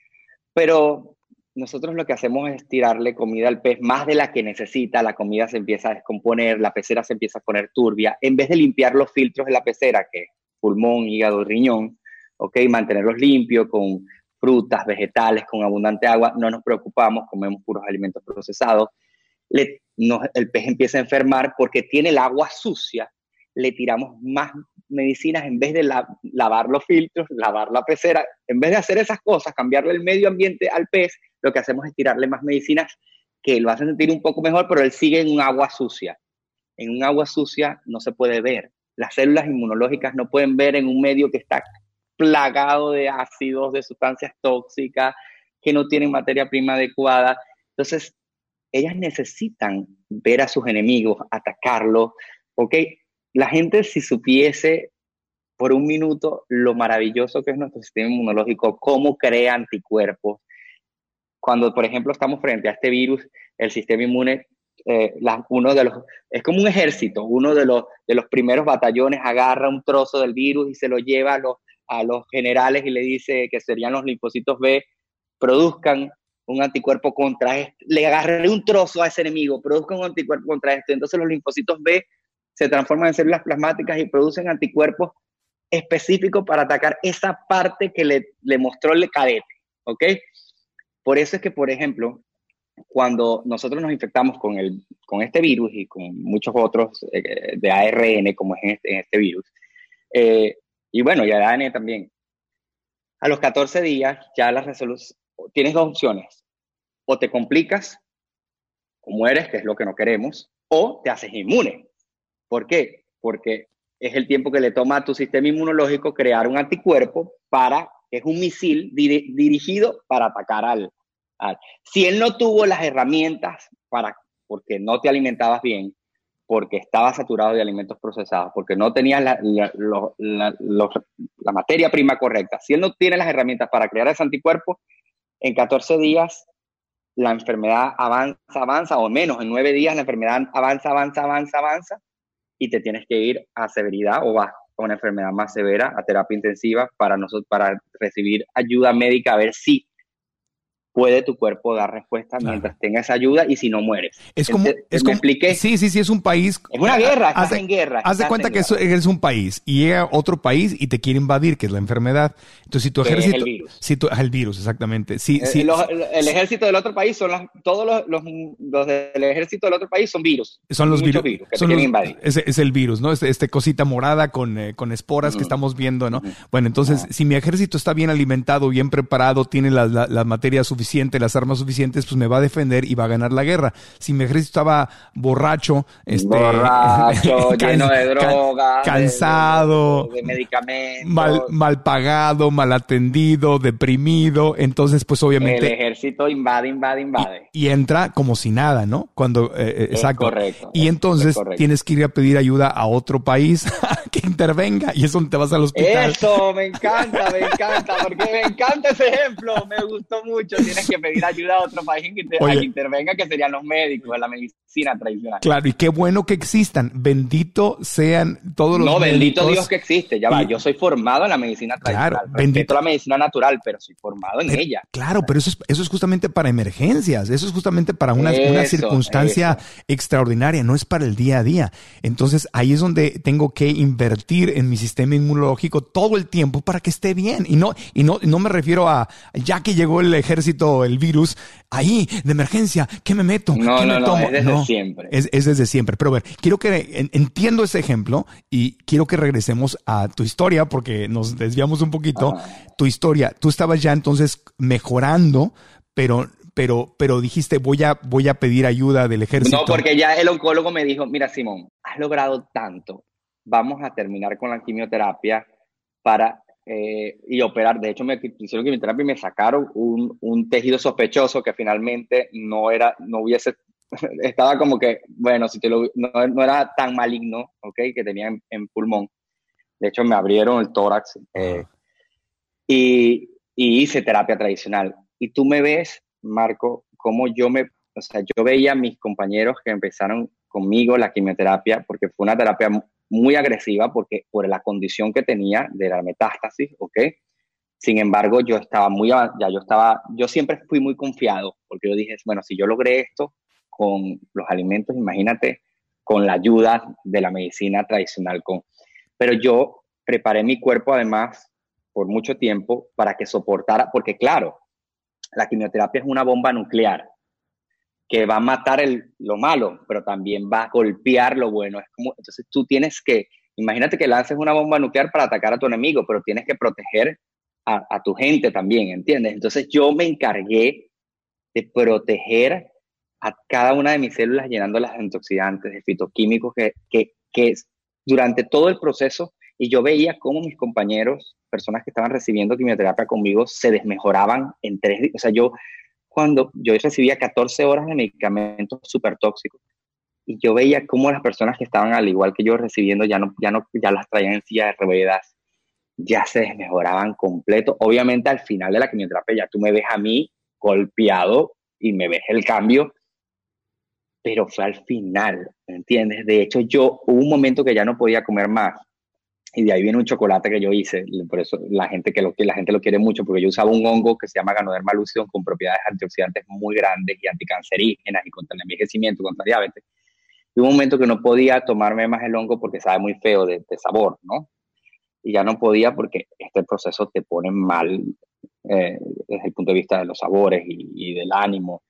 Pero nosotros lo que hacemos es tirarle comida al pez más de la que necesita, la comida se empieza a descomponer, la pecera se empieza a poner turbia. En vez de limpiar los filtros de la pecera, que es pulmón, hígado, riñón, ¿ok? Mantenerlos limpios con frutas, vegetales, con abundante agua, no nos preocupamos, comemos puros alimentos procesados. Le, nos, el pez empieza a enfermar porque tiene el agua sucia, le tiramos más medicinas en vez de la, lavar los filtros, lavar la pecera. En vez de hacer esas cosas, cambiarle el medio ambiente al pez, lo que hacemos es tirarle más medicinas que lo hacen sentir un poco mejor, pero él sigue en un agua sucia. En un agua sucia no se puede ver. Las células inmunológicas no pueden ver en un medio que está plagado de ácidos, de sustancias tóxicas, que no tienen materia prima adecuada. Entonces, ellas necesitan ver a sus enemigos, atacarlos, ¿ok? La gente, si supiese por un minuto lo maravilloso que es nuestro sistema inmunológico, cómo crea anticuerpos. Cuando, por ejemplo, estamos frente a este virus, el sistema inmune, eh, la, uno de los, es como un ejército, uno de los, de los primeros batallones agarra un trozo del virus y se lo lleva a los, a los generales y le dice que serían los linfocitos B, produzcan un anticuerpo contra esto. Le agarré un trozo a ese enemigo, produzcan un anticuerpo contra esto. Entonces los linfocitos B se transforman en células plasmáticas y producen anticuerpos específicos para atacar esa parte que le, le mostró el cadete, ¿ok? Por eso es que, por ejemplo, cuando nosotros nos infectamos con, el, con este virus y con muchos otros eh, de A R N, como es en este, en este virus, eh, y bueno, y A D N también, a los catorce días ya la resolución, tienes dos opciones, o te complicas, o mueres, que es lo que no queremos, o te haces inmune. ¿Por qué? Porque es el tiempo que le toma a tu sistema inmunológico crear un anticuerpo para, que es un misil dir, dirigido para atacar al, al... Si él no tuvo las herramientas para, porque no te alimentabas bien, porque estabas saturado de alimentos procesados, porque no tenías la, la, la, la, la, la materia prima correcta, si él no tiene las herramientas para crear ese anticuerpo, en catorce días la enfermedad avanza, avanza, o menos, en nueve días la enfermedad avanza, avanza, avanza, avanza, y te tienes que ir a severidad o vas a una enfermedad más severa, a terapia intensiva, para, nosotros, para recibir ayuda médica, a ver si puede tu cuerpo dar respuesta claro. mientras tenga esa ayuda y si no mueres. Es como, ¿Me es como, expliqué? Sí, sí, sí, es un país. Es una guerra, estás haz, en guerra. Haz de cuenta que guerra. Eres un país y llega otro país y te quiere invadir, que es la enfermedad. Entonces, si tu ejército... Es el virus. Si tu, el virus, exactamente. Si, el, si, los, el ejército del otro país son las... Todos los, los, los del ejército del otro país son virus. Son los virus. virus que son te los, invadir. Es, es el virus, ¿no? Este, este cosita morada con, eh, con esporas mm. que estamos viendo, ¿no? Mm. Bueno, entonces, mm. si mi ejército está bien alimentado, bien preparado, tiene la, la, la materia suficiente, las armas suficientes, pues me va a defender y va a ganar la guerra. Si mi ejército estaba borracho, este, borracho, can, lleno de drogas, cansado, de, de, de medicamentos, mal, mal pagado, mal atendido, deprimido, entonces pues obviamente el ejército invade, invade, invade y, y entra como si nada, ¿no? Cuando eh, es exacto. Correcto, y es, entonces es tienes que ir a pedir ayuda a otro país que que intervenga y es donde te vas al hospital. Eso, me encanta, me encanta, porque me encanta ese ejemplo, me gustó mucho. Tienes que pedir ayuda a otro país que, te, Oye, que intervenga, que serían los médicos, la medicina tradicional. Claro, y qué bueno que existan. Bendito sean todos los No, médicos. bendito Dios que existe. Ya va, Y- yo soy formado en la medicina tradicional. Claro, Respeto bendito- la medicina natural, pero soy formado en Pero- ella. Claro, pero eso es, eso es justamente para emergencias, eso es justamente para una, una Eso, circunstancia eso. extraordinaria, no es para el día a día. Entonces ahí es donde tengo que invertir en mi sistema inmunológico todo el tiempo para que esté bien. Y no, y no, no me refiero a ya que llegó el ejército, el virus, ahí de emergencia, ¿qué me meto? No, ¿Qué no, me no, tomo? es desde siempre. Es, es desde siempre. Pero a ver, quiero que en- entiendo ese ejemplo y quiero que regresemos a tu historia porque nos desviamos un poquito. Ajá. Tu historia, tú estabas ya entonces mejorando, pero, pero, pero dijiste voy a, voy a pedir ayuda del ejército. No, porque ya el oncólogo me dijo, mira, Simón, has logrado tanto, vamos a terminar con la quimioterapia para eh, y operar. De hecho, me hicieron quimioterapia y me sacaron un, un tejido sospechoso que finalmente no era, no hubiese, estaba como que, bueno, si te lo, no, no era tan maligno, ¿ok? Que tenía en, en pulmón. De hecho, me abrieron el tórax eh, y, y hice terapia tradicional. Y tú me ves, Marco, como yo me, o sea, yo veía a mis compañeros que empezaron conmigo la quimioterapia, porque fue una terapia muy agresiva, porque por la condición que tenía de la metástasis, ¿ok? Sin embargo, yo estaba muy, ya yo estaba, yo siempre fui muy confiado, porque yo dije, bueno, si yo logré esto con los alimentos, imagínate, con la ayuda de la medicina tradicional, con, pero yo preparé mi cuerpo además por mucho tiempo para que soportara, porque claro, la quimioterapia es una bomba nuclear que va a matar el, lo malo, pero también va a golpear lo bueno. Es como, entonces tú tienes que, imagínate que lances una bomba nuclear para atacar a tu enemigo, pero tienes que proteger a, a tu gente también, ¿entiendes? Entonces yo me encargué de proteger a cada una de mis células llenándolas de antioxidantes, de fitoquímicos que, que, que durante todo el proceso, y yo veía cómo mis compañeros, personas que estaban recibiendo quimioterapia conmigo, se desmejoraban en tres días. O sea, yo cuando yo recibía catorce horas de medicamentos súper tóxicos, y yo veía cómo las personas que estaban al igual que yo recibiendo ya no, ya no, ya las traían en silla de ruedas, ya se desmejoraban completo. Obviamente al final de la quimioterapia ya tú me ves a mí golpeado y me ves el cambio, pero fue al final, ¿entiendes? De hecho, yo hubo un momento que ya no podía comer más, y de ahí viene un chocolate que yo hice, por eso la gente, que lo, la gente lo quiere mucho, porque yo usaba un hongo que se llama Ganoderma lucidum con propiedades antioxidantes muy grandes y anticancerígenas y contra el envejecimiento, contra la diabetes. Y hubo un momento que no podía tomarme más el hongo porque sabe muy feo de, de sabor, ¿no? Y ya no podía porque este proceso te pone mal eh, desde el punto de vista de los sabores y, y del ánimo.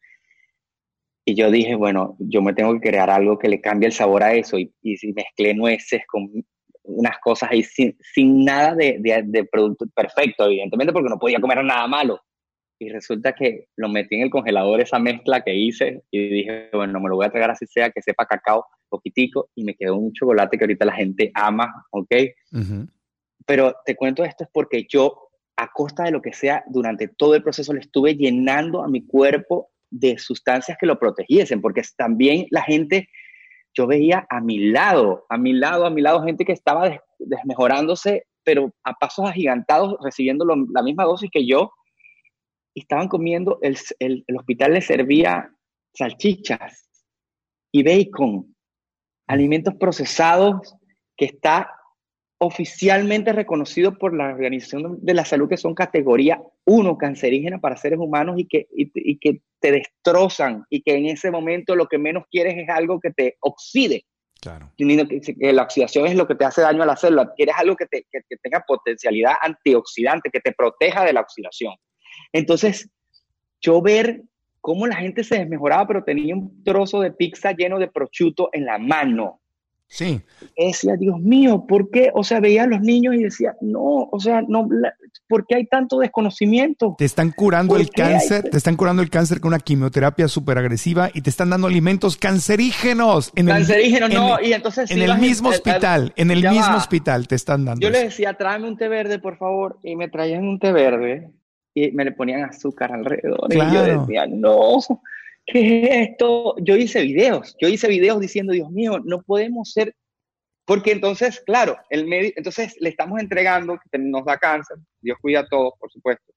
Y yo dije, bueno, yo me tengo que crear algo que le cambie el sabor a eso. Y, y si mezclé nueces con unas cosas ahí sin, sin nada de, de, de producto perfecto, evidentemente, porque no podía comer nada malo. Y resulta que lo metí en el congelador, esa mezcla que hice, y dije, bueno, me lo voy a tragar así sea, que sepa cacao poquitico, y me quedó un chocolate que ahorita la gente ama, ¿ok? Uh-huh. Pero te cuento esto es porque yo, a costa de lo que sea, durante todo el proceso le estuve llenando a mi cuerpo de sustancias que lo protegiesen, porque también la gente, yo veía a mi lado, a mi lado, a mi lado, gente que estaba des- desmejorándose, pero a pasos agigantados, recibiendo lo, la misma dosis que yo, y estaban comiendo, el, el, el hospital les servía salchichas y bacon, alimentos procesados que está oficialmente reconocido por la Organización de la Salud que son categoría uno cancerígena para seres humanos y que, y, y que te destrozan y que en ese momento lo que menos quieres es algo que te oxide. Claro. Que, que la oxidación es lo que te hace daño a la célula. Quieres algo que, te, que, que tenga potencialidad antioxidante, que te proteja de la oxidación. Entonces, yo ver cómo la gente se desmejoraba, pero tenía un trozo de pizza lleno de prosciutto en la mano. Sí. Y decía, Dios mío, ¿por qué? O sea, veía a los niños y decía, no, o sea, no, la, ¿por qué hay tanto desconocimiento? Te están curando el cáncer, hay... te están curando el cáncer con una quimioterapia súper agresiva y te están dando alimentos cancerígenos. En cancerígenos, el, no, en, y entonces... En el mismo gente, hospital, el, en el mismo va. hospital te están dando. Yo les decía, tráeme un té verde, por favor, y me traían un té verde y me le ponían azúcar alrededor. Claro. Y yo decía, no... ¿Qué es esto? Yo hice videos, yo hice videos diciendo, Dios mío, no podemos ser Porque entonces, claro, el médico, entonces le estamos entregando, que nos da cáncer, Dios cuida a todos, por supuesto.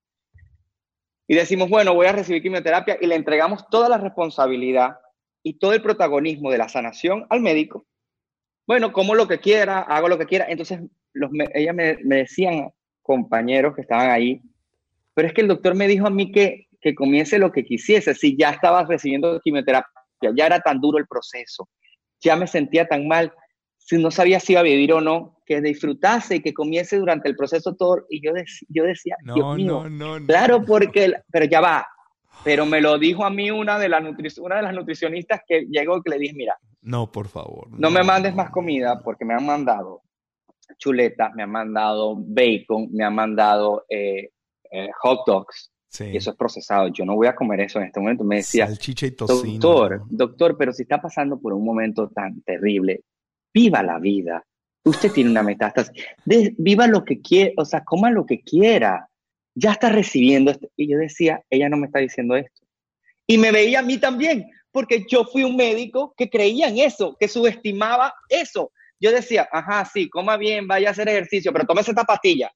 Y decimos, bueno, voy a recibir quimioterapia y le entregamos toda la responsabilidad y todo el protagonismo de la sanación al médico. Bueno, como lo que quiera, hago lo que quiera. Entonces, los, ella me, me decían, compañeros que estaban ahí, pero es que el doctor me dijo a mí que, que comience lo que quisiese, si ya estaba recibiendo quimioterapia, ya era tan duro el proceso, ya me sentía tan mal, si no sabía si iba a vivir o no, que disfrutase y que comience durante el proceso todo. Y yo, dec- yo decía, No, Dios mío, no, no, no. claro, porque, el- pero ya va, pero me lo dijo a mí una de las, nutri- una de las nutricionistas que llegó y que le dije, mira, No, por favor. no, me mandes no, más comida porque me han mandado chuletas, me han mandado bacon, me han mandado eh, eh, hot dogs, Sí. y eso es procesado. Yo no voy a comer eso en este momento. Me decía, Salchicha y tocino. doctor, ¿no? doctor, pero si está pasando por un momento tan terrible, viva la vida. Usted tiene una metástasis. De, viva lo que quiera, o sea, coma lo que quiera. Ya está recibiendo esto. Y yo decía, ella no me está diciendo esto. Y me veía a mí también, porque yo fui un médico que creía en eso, que subestimaba eso. Yo decía, ajá, sí, coma bien, vaya a hacer ejercicio, pero tómese esta pastilla.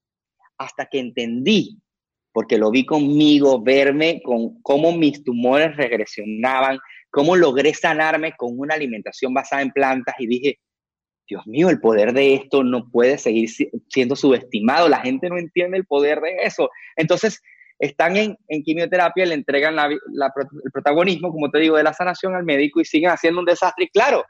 Hasta que entendí, porque lo vi conmigo, verme con cómo mis tumores regresionaban, cómo logré sanarme con una alimentación basada en plantas y dije, Dios mío, el poder de esto no puede seguir siendo subestimado, la gente no entiende el poder de eso. Entonces, están en, en quimioterapia, le entregan la, la, el protagonismo, como te digo, de la sanación al médico y siguen haciendo un desastre. Y claro,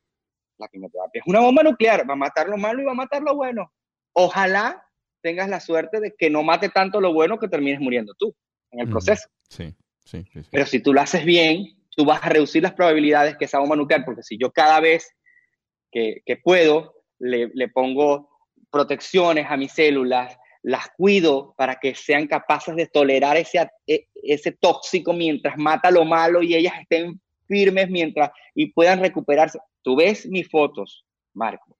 la quimioterapia es una bomba nuclear, va a matar lo malo y va a matar lo bueno. Ojalá tengas la suerte de que no mate tanto lo bueno que termines muriendo tú en el Mm, proceso. Sí, sí, sí, sí. Pero si tú lo haces bien, tú vas a reducir las probabilidades que esa bomba nuclear, porque si yo cada vez que, que puedo le, le pongo protecciones a mis células, las cuido para que sean capaces de tolerar ese, ese tóxico mientras mata lo malo y ellas estén firmes mientras y puedan recuperarse. Tú ves mis fotos, Marco,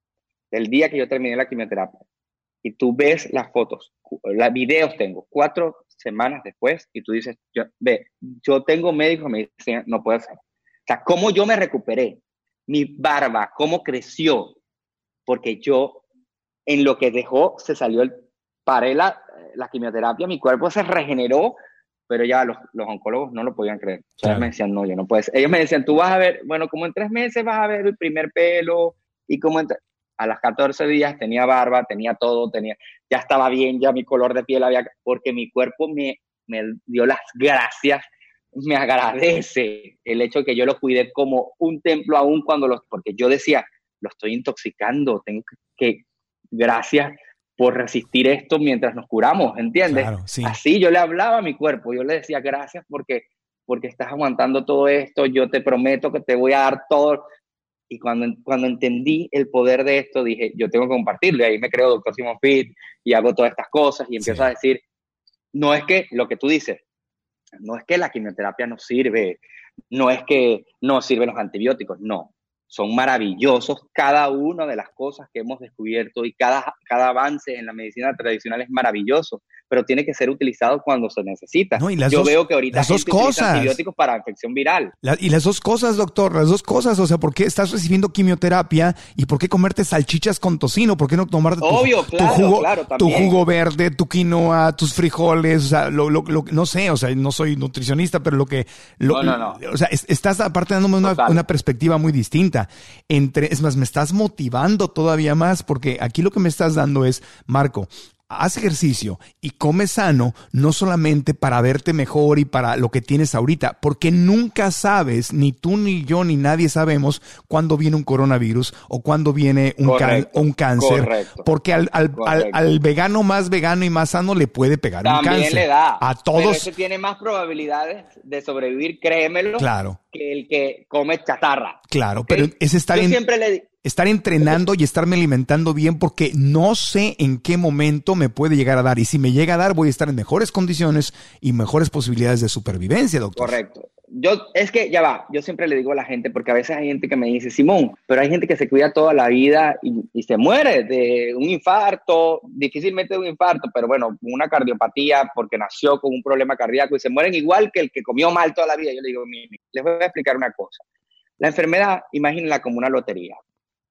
del día que yo terminé la quimioterapia, y tú ves las fotos, los videos tengo, cuatro semanas después, y tú dices, yo, ve, yo tengo médicos que me dicen, no puede ser. O sea, cómo yo me recuperé, mi barba, cómo creció, porque yo, en lo que dejó, se salió el, paré la, la quimioterapia, mi cuerpo se regeneró, pero ya los, los oncólogos no lo podían creer. O sea, claro. Ellos me decían, no, yo no puedo ser. Ellos me decían, tú vas a ver, bueno, como en tres meses vas a ver el primer pelo, y como en a las catorce días tenía barba, tenía todo, tenía, ya estaba bien, ya mi color de piel había, porque mi cuerpo me, me dio las gracias, me agradece el hecho de que yo lo cuidé como un templo aún cuando los, porque yo decía, lo estoy intoxicando, tengo que, que gracias por resistir esto mientras nos curamos, ¿entiendes? Claro, sí. Así yo le hablaba a mi cuerpo, yo le decía gracias porque, porque estás aguantando todo esto, yo te prometo que te voy a dar todo. Y cuando, cuando entendí el poder de esto, dije, yo tengo que compartirlo. Y ahí me creo doctor Simón Fit y hago todas estas cosas y empiezo sí. a decir, no es que lo que tú dices, no es que la quimioterapia no sirve, no es que no sirven los antibióticos, no. Son maravillosos cada una de las cosas que hemos descubierto y cada, cada avance en la medicina tradicional es maravilloso, pero tiene que ser utilizado cuando se necesita. No, y las Yo dos, veo que ahorita las dos gente utiliza cosas. antibióticos para infección viral. La, y las dos cosas, doctor, las dos cosas. O sea, ¿por qué estás recibiendo quimioterapia y por qué comerte salchichas con tocino? ¿Por qué no tomarte tu, Obvio, tu, claro, jugo, claro, tu jugo verde, tu quinoa, tus frijoles? O sea, lo, lo, lo, no sé, o sea, no soy nutricionista, pero lo que... Lo, no, no, no. O sea, es, estás aparte dándome una, una perspectiva muy distinta. Entre, es más, me estás motivando todavía más porque aquí lo que me estás dando es, Marco, haz ejercicio y come sano, no solamente para verte mejor y para lo que tienes ahorita, porque nunca sabes, ni tú, ni yo, ni nadie sabemos cuándo viene un coronavirus o cuándo viene un, correcto, can, un cáncer, correcto, porque al, al, al, al vegano más vegano y más sano le puede pegar también un cáncer. Le da, a todos. Pero ese tiene más probabilidades de sobrevivir, créemelo, claro. que el que come chatarra. Claro, ¿okay? Pero es estar yo en... siempre le Estar entrenando y estarme alimentando bien porque no sé en qué momento me puede llegar a dar. Y si me llega a dar, voy a estar en mejores condiciones y mejores posibilidades de supervivencia, doctor. Correcto. Yo, es que ya va, yo siempre le digo a la gente, porque a veces hay gente que me dice, Simón, pero hay gente que se cuida toda la vida y, y se muere de un infarto, difícilmente de un infarto, pero bueno, una cardiopatía porque nació con un problema cardíaco y se mueren igual que el que comió mal toda la vida. Yo le digo, les voy a explicar una cosa. La enfermedad, imagínenla como una lotería.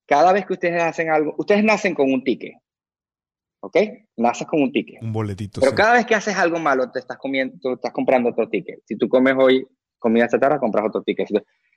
cada vez que ustedes hacen algo, ustedes nacen con un ticket, ¿ok? Naces con un ticket. Un boletito. Pero sí. cada vez que haces algo malo, te estás comiendo, tú estás comprando otro ticket. Si tú comes hoy comida chatarra, compras otro ticket.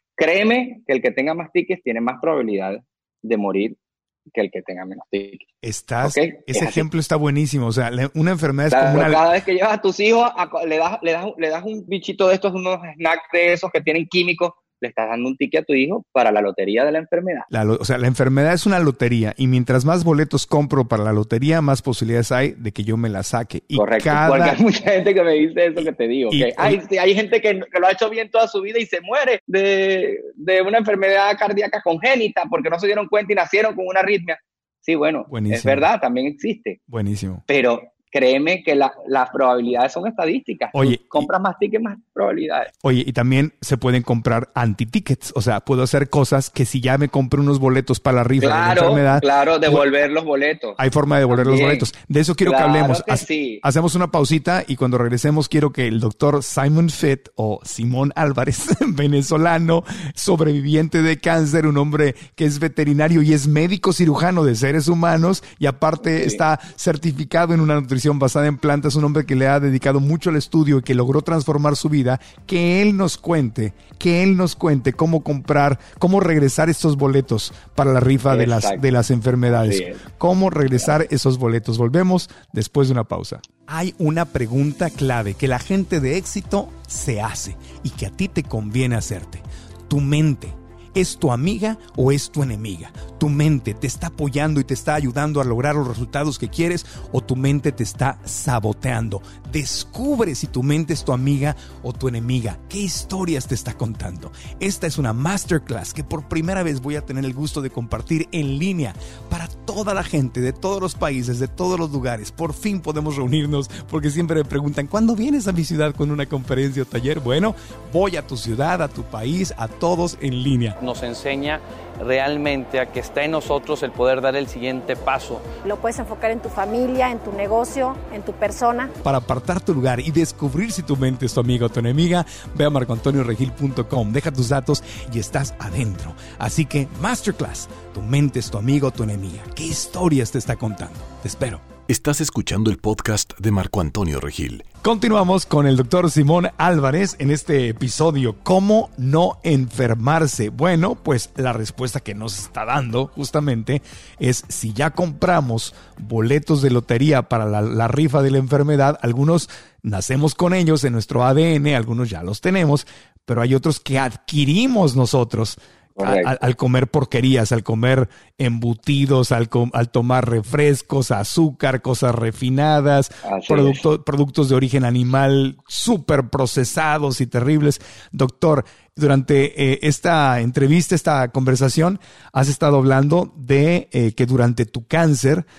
Créeme que el que tenga más tickets tiene más probabilidad de morir que el que tenga menos tickets. Estás, ¿Okay? Ese ejemplo está buenísimo. O sea, la, una enfermedad es Cada, como una... cada vez que llevas a tus hijos, a, le, das, le, das, le das un bichito de estos, unos snacks de esos que tienen químicos, le estás dando un ticket a tu hijo para la lotería de la enfermedad. La, o sea, la enfermedad es una lotería y mientras más boletos compro para la lotería, más posibilidades hay de que yo me la saque. Y Correcto, cada... porque hay mucha gente que me dice eso que te digo. Y, que hay, y, hay gente que, que lo ha hecho bien toda su vida y se muere de, de una enfermedad cardíaca congénita porque no se dieron cuenta y nacieron con una arritmia. Sí, bueno, buenísimo. Es verdad, también existe. Buenísimo. Pero créeme que la, las probabilidades son estadísticas. Oye, Tú compras más tickets, más probabilidades. Oye, y también se pueden comprar anti-tickets. O sea, puedo hacer cosas que si ya me compré unos boletos para la rifa claro, de la enfermedad... Claro, devolver los boletos. Hay forma de devolver también los boletos. De eso quiero claro que hablemos. Que sí. Hacemos una pausita y cuando regresemos quiero que el doctor Simon Fitt o Simón Álvarez, venezolano, sobreviviente de cáncer, un hombre que es veterinario y es médico cirujano de seres humanos y aparte sí. está certificado en una nutrición basada en plantas, un hombre que le ha dedicado mucho al estudio y que logró transformar su vida, que él nos cuente, que él nos cuente cómo comprar, cómo regresar estos boletos para la rifa de las, de las enfermedades. Cómo regresar esos boletos. Volvemos después de una pausa. Hay una pregunta clave que la gente de éxito se hace y que a ti te conviene hacerte. Tu mente, ¿es tu amiga o es tu enemiga? ¿Tu mente te está apoyando y te está ayudando a lograr los resultados que quieres o tu mente te está saboteando? Descubre si tu mente es tu amiga o tu enemiga. ¿Qué historias te está contando? Esta es una masterclass que por primera vez voy a tener el gusto de compartir en línea para toda la gente de todos los países, de todos los lugares. Por fin podemos reunirnos porque siempre me preguntan, ¿cuándo vienes a mi ciudad con una conferencia o taller? Bueno, voy a tu ciudad, a tu país, a todos en línea. Nos enseña realmente a que está en nosotros el poder dar el siguiente paso. Lo puedes enfocar en tu familia, en tu negocio, en tu persona. Para apartar tu lugar y descubrir si tu mente es tu amiga o tu enemiga, ve a marco antonio regil punto com, deja tus datos y estás adentro. Así que, Masterclass, tu mente es tu amiga o tu enemiga. ¿Qué historias te está contando? Te espero. Estás escuchando el podcast de Marco Antonio Regil. Continuamos con el doctor Simón Álvarez en este episodio, ¿cómo no enfermarse? Bueno, pues la respuesta que nos está dando justamente es si ya compramos boletos de lotería para la, la rifa de la enfermedad, algunos nacemos con ellos en nuestro A D N, algunos ya los tenemos, pero hay otros que adquirimos nosotros. Al, al comer porquerías, al comer embutidos, al, com, al tomar refrescos, azúcar, cosas refinadas, producto, productos de origen animal súper procesados y terribles. Doctor, durante eh, esta entrevista, esta conversación, has estado hablando de eh, que durante tu cáncer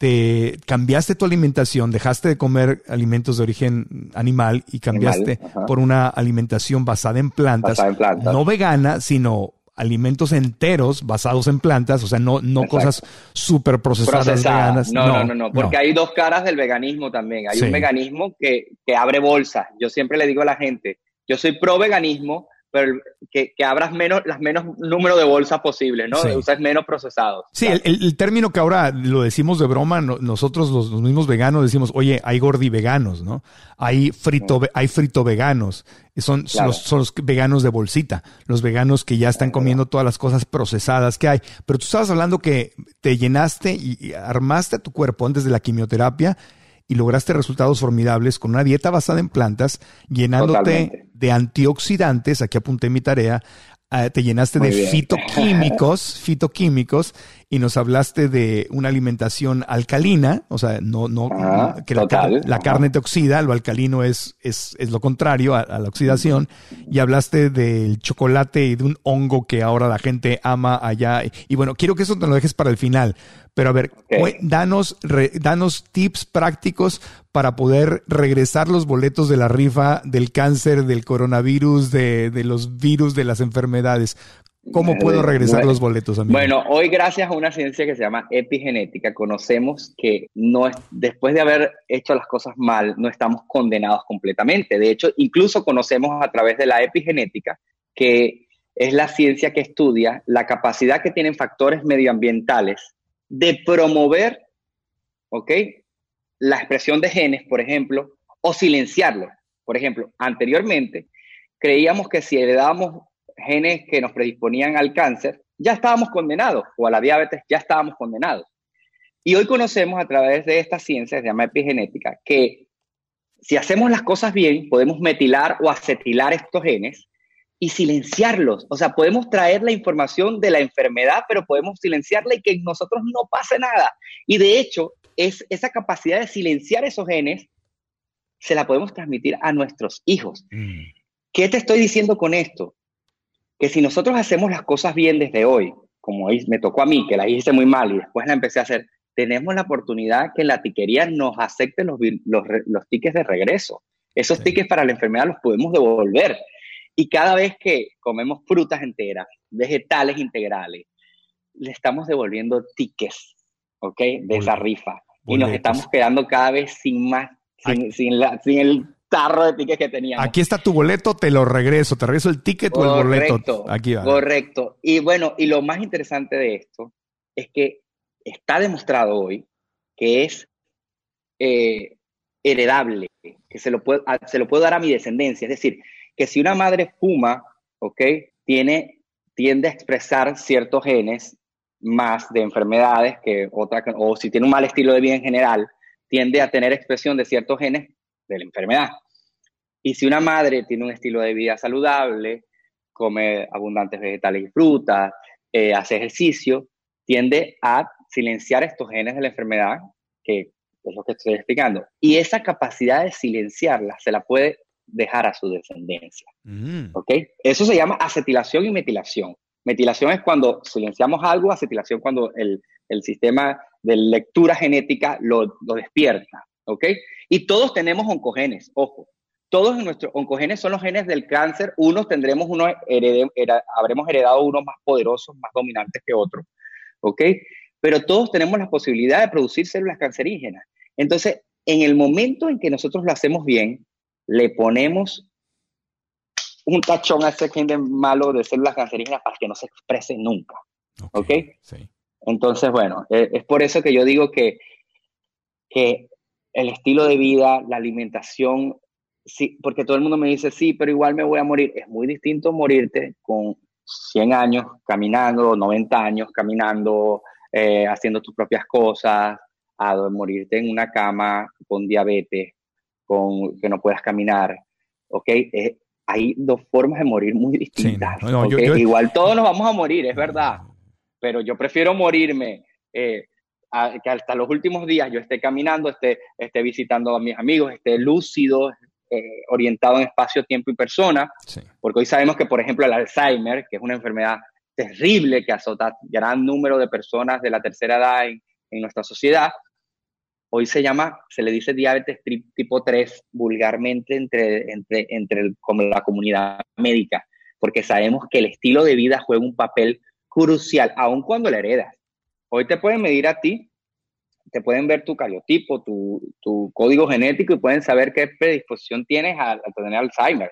te cambiaste tu alimentación, dejaste de comer alimentos de origen animal y cambiaste animal, por una alimentación basada en plantas, basada en plantas. No vegana, sino alimentos enteros basados en plantas, o sea, no, no cosas súper procesadas veganas. No, no, no, no, porque no. Hay dos caras del veganismo también. Hay sí. un veganismo que, que abre bolsas. Yo siempre le digo a la gente, yo soy pro veganismo, pero que, que abras menos, las menos número de bolsas posibles, ¿no? Sí. Uses menos procesados. Sí, el, el término que ahora lo decimos de broma, no, nosotros los, los mismos veganos decimos, oye, hay gordiveganos, ¿no? Hay frito, sí. hay frito veganos. Son, claro. los, son los veganos de bolsita, los veganos que ya están comiendo todas las cosas procesadas que hay. Pero tú estabas hablando que te llenaste y, y armaste a tu cuerpo antes de la quimioterapia y lograste resultados formidables con una dieta basada en plantas, llenándote Totalmente. de antioxidantes, aquí apunté mi tarea, uh, te llenaste Muy de bien. fitoquímicos, fitoquímicos, y nos hablaste de una alimentación alcalina, o sea, no, no, ah, que la, car la carne te oxida, lo alcalino es, es, es lo contrario a, a la oxidación, y hablaste del chocolate y de un hongo que ahora la gente ama allá, y, y bueno, quiero que eso te lo dejes para el final, pero a ver, okay. danos, re, danos tips prácticos para poder regresar los boletos de la rifa del cáncer, del coronavirus, de, de los virus, de las enfermedades. ¿Cómo puedo regresar bueno, los boletos, amigo? Bueno, hoy gracias a una ciencia que se llama epigenética, conocemos que no es, después de haber hecho las cosas mal, no estamos condenados completamente. De hecho, incluso conocemos a través de la epigenética que es la ciencia que estudia la capacidad que tienen factores medioambientales de promover, ¿ok?, la expresión de genes, por ejemplo, o silenciarlos. Por ejemplo, anteriormente creíamos que si heredábamos genes que nos predisponían al cáncer, ya estábamos condenados, o a la diabetes, ya estábamos condenados. Y hoy conocemos a través de esta ciencia, se llama epigenética, que si hacemos las cosas bien, podemos metilar o acetilar estos genes y silenciarlos. O sea, podemos traer la información de la enfermedad, pero podemos silenciarla y que en nosotros no pase nada. Y de hecho, es esa capacidad de silenciar esos genes se la podemos transmitir a nuestros hijos. Mm. ¿Qué te estoy diciendo con esto? Que si nosotros hacemos las cosas bien desde hoy, como me tocó a mí, que las hice muy mal y después la empecé a hacer, tenemos la oportunidad que la tiquería nos acepte los, los, los tickets de regreso. Esos sí. tickets para la enfermedad los podemos devolver. Y cada vez que comemos frutas enteras, vegetales integrales, le estamos devolviendo tickets, ¿ok?, de Bol- esa rifa. Boletos. Y nos estamos quedando cada vez sin más, sin, sin, la, sin el tarro de tickets que teníamos. Aquí está tu boleto, te lo regreso. ¿Te regreso el ticket correcto, o el boleto? Aquí va. Correcto. Y bueno, y lo más interesante de esto es que está demostrado hoy que es eh, heredable, que se lo, puede, se lo puedo dar a mi descendencia. Es decir, que si una madre fuma, ¿ok?, tiene, tiende a expresar ciertos genes más de enfermedades que otra, o si tiene un mal estilo de vida en general, tiende a tener expresión de ciertos genes de la enfermedad. Y si una madre tiene un estilo de vida saludable, come abundantes vegetales y frutas, eh, hace ejercicio, tiende a silenciar estos genes de la enfermedad, que es lo que estoy explicando. Y esa capacidad de silenciarla se la puede dejar a su descendencia. Mm. ¿Ok? Eso se llama acetilación y metilación. Metilación es cuando silenciamos algo, acetilación cuando el, el sistema de lectura genética lo, lo despierta. ¿Ok? Y todos tenemos oncogenes, ojo. Todos nuestros oncogenes son los genes del cáncer. Unos tendremos unos, herede, her, habremos heredado unos más poderosos, más dominantes que otros. ¿Ok? Pero todos tenemos la posibilidad de producir células cancerígenas. Entonces, en el momento en que nosotros lo hacemos bien, le ponemos un tachón a ese gen malo de células cancerígenas para que no se exprese nunca. ¿Ok? ¿Okay? Sí. Entonces, bueno, es, es por eso que yo digo que, que el estilo de vida, la alimentación, sí, porque todo el mundo me dice, sí, pero igual me voy a morir. Es muy distinto morirte con cien años caminando, noventa años caminando, eh, haciendo tus propias cosas, a morirte en una cama con diabetes, con que no puedas caminar, ¿ok? Eh, hay dos formas de morir muy distintas. Sí, no, no, ¿okay? yo, yo... Igual todos nos vamos a morir, es verdad, pero yo prefiero morirme eh, a, que hasta los últimos días yo esté caminando, esté, esté visitando a mis amigos, esté lúcido, eh, orientado en espacio, tiempo y persona, sí. Porque hoy sabemos que, por ejemplo, el Alzheimer, que es una enfermedad terrible que azota gran número de personas de la tercera edad en, en nuestra sociedad, hoy se llama, se le dice diabetes tipo tres vulgarmente entre, entre, entre el, como la comunidad médica, porque sabemos que el estilo de vida juega un papel crucial, aun cuando la heredas. Hoy te pueden medir a ti, te pueden ver tu cariotipo, tu, tu código genético y pueden saber qué predisposición tienes a, a tener Alzheimer.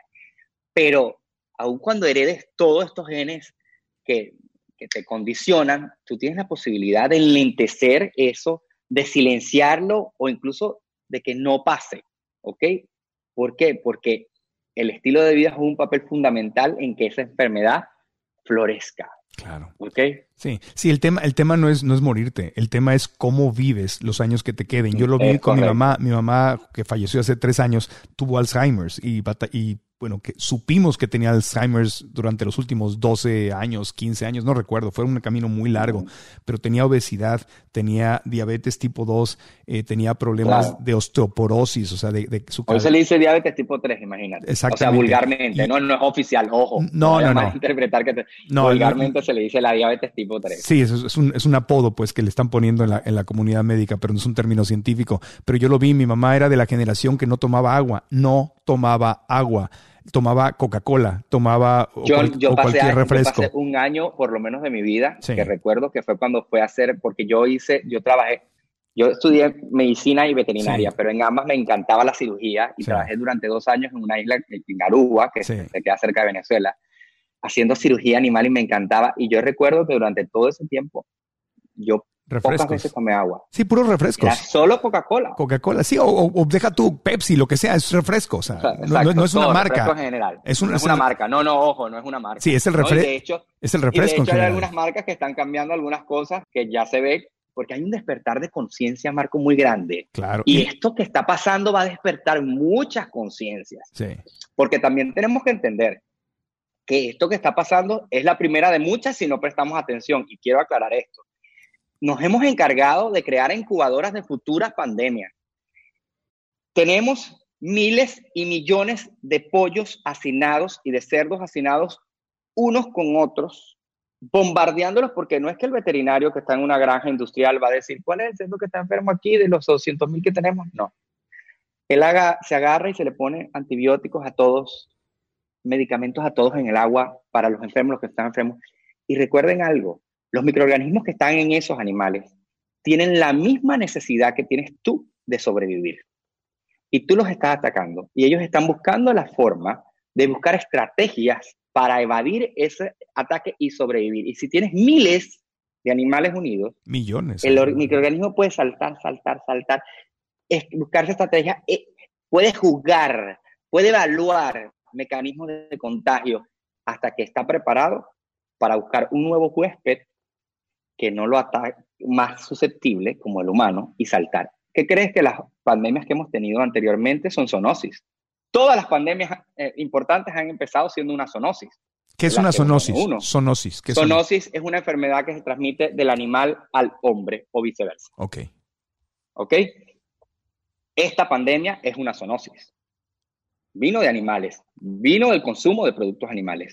Pero aun cuando heredes todos estos genes que, que te condicionan, tú tienes la posibilidad de enlentecer eso, de silenciarlo o incluso de que no pase, ¿ok? ¿Por qué? Porque el estilo de vida juega un papel fundamental en que esa enfermedad florezca. Claro. ¿Ok? Sí, sí, el tema, el tema no es, no es morirte, el tema es cómo vives los años que te queden. Yo lo vi es con correcto. mi mamá, mi mamá que falleció hace tres años, tuvo Alzheimer's y, y bueno, que supimos que tenía Alzheimer's durante los últimos doce años, quince años, no recuerdo, fue un camino muy largo, uh-huh. pero tenía obesidad, tenía diabetes tipo dos, eh, tenía problemas claro. de osteoporosis, o sea, de, de su... Hoy se le dice diabetes tipo tres, imagínate. Exactamente. O sea, vulgarmente, y, no, no es oficial, ojo. No, no, no. no. Interpretar que te, no vulgarmente no, se le dice la diabetes tipo tres. Sí, es, es, un, es un apodo pues que le están poniendo en la, en la comunidad médica, pero no es un término científico. Pero yo lo vi, mi mamá era de la generación que no tomaba agua, no tomaba agua. Tomaba Coca-Cola, tomaba yo, cual, yo o pasé cualquier año, refresco. Yo pasé un año, por lo menos de mi vida, sí. que recuerdo que fue cuando fue a hacer, porque yo hice, yo trabajé, yo estudié medicina y veterinaria, sí. pero en ambas me encantaba la cirugía y sí. trabajé durante dos años en una isla, en Aruba, que sí. se queda cerca de Venezuela. haciendo cirugía animal y me encantaba. Y yo recuerdo que durante todo ese tiempo, yo refrescos. pocas veces tomé agua. Sí, puros refrescos. Era solo Coca-Cola. Coca-Cola, sí, o, o deja tú Pepsi, lo que sea, es refresco. O sea, o sea exacto, no, no es una todo, marca. Refresco en general. Es, un, no es es una el, marca. No, no, ojo, no es una marca. Sí, es el, refre ¿no? de hecho, es el refresco. Y de hecho, en hay general. algunas marcas que están cambiando algunas cosas que ya se ve, porque hay un despertar de conciencia, Marco, muy grande. Claro. Y, y esto que está pasando va a despertar muchas conciencias. Sí. Porque también tenemos que entender que esto que está pasando es la primera de muchas si no prestamos atención. Y quiero aclarar esto. Nos hemos encargado de crear incubadoras de futuras pandemias. Tenemos miles y millones de pollos hacinados y de cerdos hacinados unos con otros, bombardeándolos, porque no es que el veterinario que está en una granja industrial va a decir cuál es el cerdo que está enfermo aquí de los doscientos mil que tenemos. No. Él haga, se agarra y se le pone antibióticos a todos, medicamentos a todos en el agua para los enfermos, los que están enfermos. Y recuerden algo, los microorganismos que están en esos animales tienen la misma necesidad que tienes tú de sobrevivir. Y tú los estás atacando. Y ellos están buscando la forma de buscar estrategias para evadir ese ataque y sobrevivir. Y si tienes miles de animales unidos, millones, el or- microorganismo puede saltar, saltar, saltar, es buscarse estrategias, eh, puede jugar, puede evaluar mecanismos de contagio hasta que está preparado para buscar un nuevo huésped que no lo ataque, más susceptible como el humano, y saltar. ¿Qué crees que las pandemias que hemos tenido anteriormente son zoonosis? Todas las pandemias eh, importantes han empezado siendo una zoonosis. ¿Qué es una zoonosis? Zoonosis. ¿Qué zoonosis es, es una enfermedad que se transmite del animal al hombre o viceversa. Ok. Ok. Esta pandemia es una zoonosis. Vino de animales, vino del consumo de productos animales.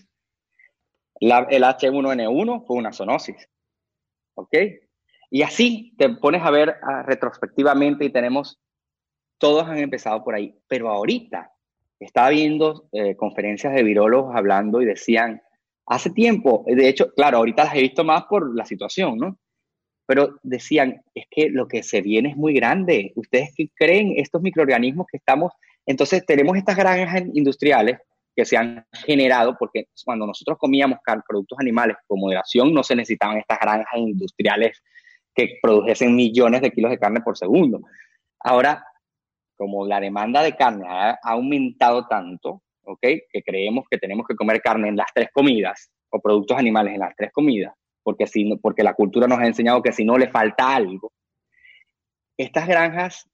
La, el H uno N uno fue una zoonosis. ¿Ok? Y así te pones a ver uh, retrospectivamente y tenemos, todos han empezado por ahí. Pero ahorita estaba viendo eh, conferencias de virólogos hablando y decían, hace tiempo, de hecho, claro, ahorita las he visto más por la situación, ¿no? Pero decían, es que lo que se viene es muy grande. ¿Ustedes qué creen? Estos microorganismos que estamos... Entonces tenemos estas granjas industriales que se han generado, porque cuando nosotros comíamos productos animales con moderación, no se necesitaban estas granjas industriales que produjesen millones de kilos de carne por segundo. Ahora, como la demanda de carne ha, ha aumentado tanto, ¿okay? Que creemos que tenemos que comer carne en las tres comidas, o productos animales en las tres comidas, porque, si, porque la cultura nos ha enseñado que si no le falta algo. Estas granjas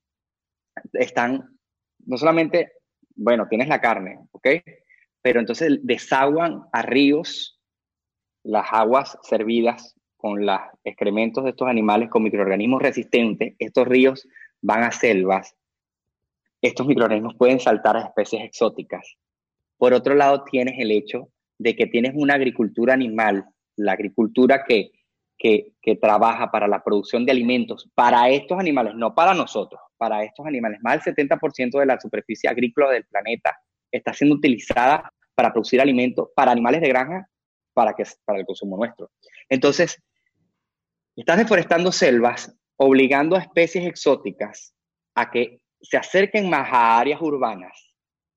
están, no solamente, bueno, tienes la carne, ¿ok? Pero entonces desaguan a ríos las aguas servidas con los excrementos de estos animales con microorganismos resistentes. Estos ríos van a selvas. Estos microorganismos pueden saltar a especies exóticas. Por otro lado, tienes el hecho de que tienes una agricultura animal, la agricultura que, que, que trabaja para la producción de alimentos para estos animales, no para nosotros, para estos animales. Más del setenta por ciento de la superficie agrícola del planeta está siendo utilizada para producir alimentos para animales de granja, para, que, para el consumo nuestro. Entonces, estás deforestando selvas, obligando a especies exóticas a que se acerquen más a áreas urbanas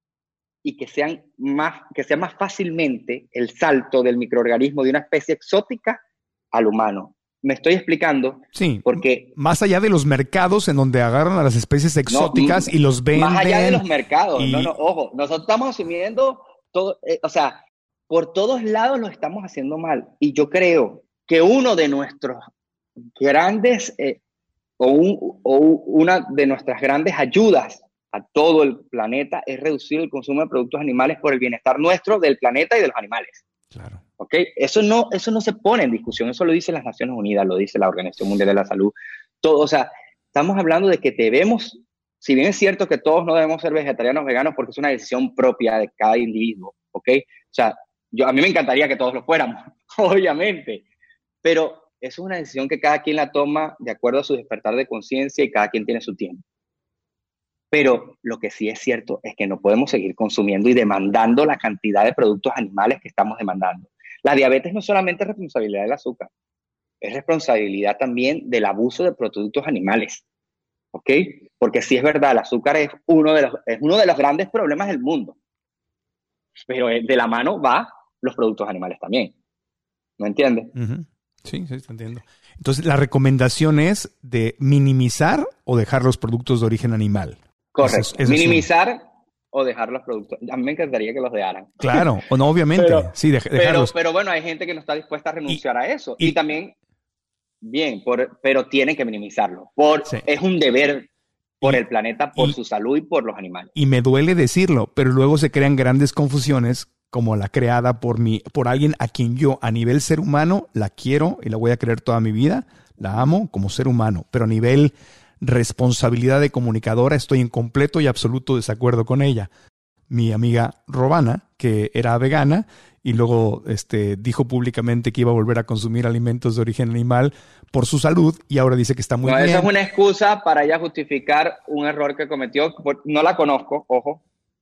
y que sean más, que sea más fácilmente el salto del microorganismo de una especie exótica al humano. ¿Me estoy explicando? Sí, porque más allá de los mercados en donde agarran a las especies exóticas no, y los venden. Más allá de los mercados, y... no, no, ojo, nosotros estamos asumiendo todo, eh, o sea, por todos lados lo estamos haciendo mal. Y yo creo que uno de nuestros grandes, eh, o, un, o una de nuestras grandes ayudas a todo el planeta es reducir el consumo de productos animales por el bienestar nuestro, del planeta y de los animales. Claro. ¿Okay? Eso no, eso no se pone en discusión, eso lo dicen las Naciones Unidas, lo dice la Organización Mundial de la Salud. Todo, o sea, estamos hablando de que debemos, si bien es cierto que todos no debemos ser vegetarianos o veganos porque es una decisión propia de cada individuo, ¿ok? O sea, yo, a mí me encantaría que todos lo fuéramos, obviamente, pero eso es una decisión que cada quien la toma de acuerdo a su despertar de conciencia y cada quien tiene su tiempo. Pero lo que sí es cierto es que no podemos seguir consumiendo y demandando la cantidad de productos animales que estamos demandando. La diabetes no solamente es responsabilidad del azúcar, es responsabilidad también del abuso de productos animales, ¿ok? Porque sí es verdad, el azúcar es uno de los, es uno de los grandes problemas del mundo, pero de la mano va los productos animales también. ¿Me entiendes? Uh-huh. Sí, sí, te entiendo. Entonces, la recomendación es de minimizar o dejar los productos de origen animal. Correcto. Eso es, eso minimizar es un... o dejar los productos. A mí me encantaría que los dejaran. Claro, o no, obviamente. pero, sí, de, dejarlos. Pero, pero bueno, hay gente que no está dispuesta a renunciar y, a eso. Y, y también, bien, por, pero tienen que minimizarlo. Por, sí. Es un deber por y, el planeta, por y, su salud y por los animales. Y me duele decirlo, pero luego se crean grandes confusiones como la creada por mí, por alguien a quien yo a nivel ser humano la quiero y la voy a querer toda mi vida, la amo como ser humano, pero a nivel responsabilidad de comunicadora estoy en completo y absoluto desacuerdo con ella. Mi amiga Robana, que era vegana y luego este, dijo públicamente que iba a volver a consumir alimentos de origen animal por su salud y ahora dice que está muy no, bien. Esa es una excusa para ella justificar un error que cometió. No la conozco, ojo.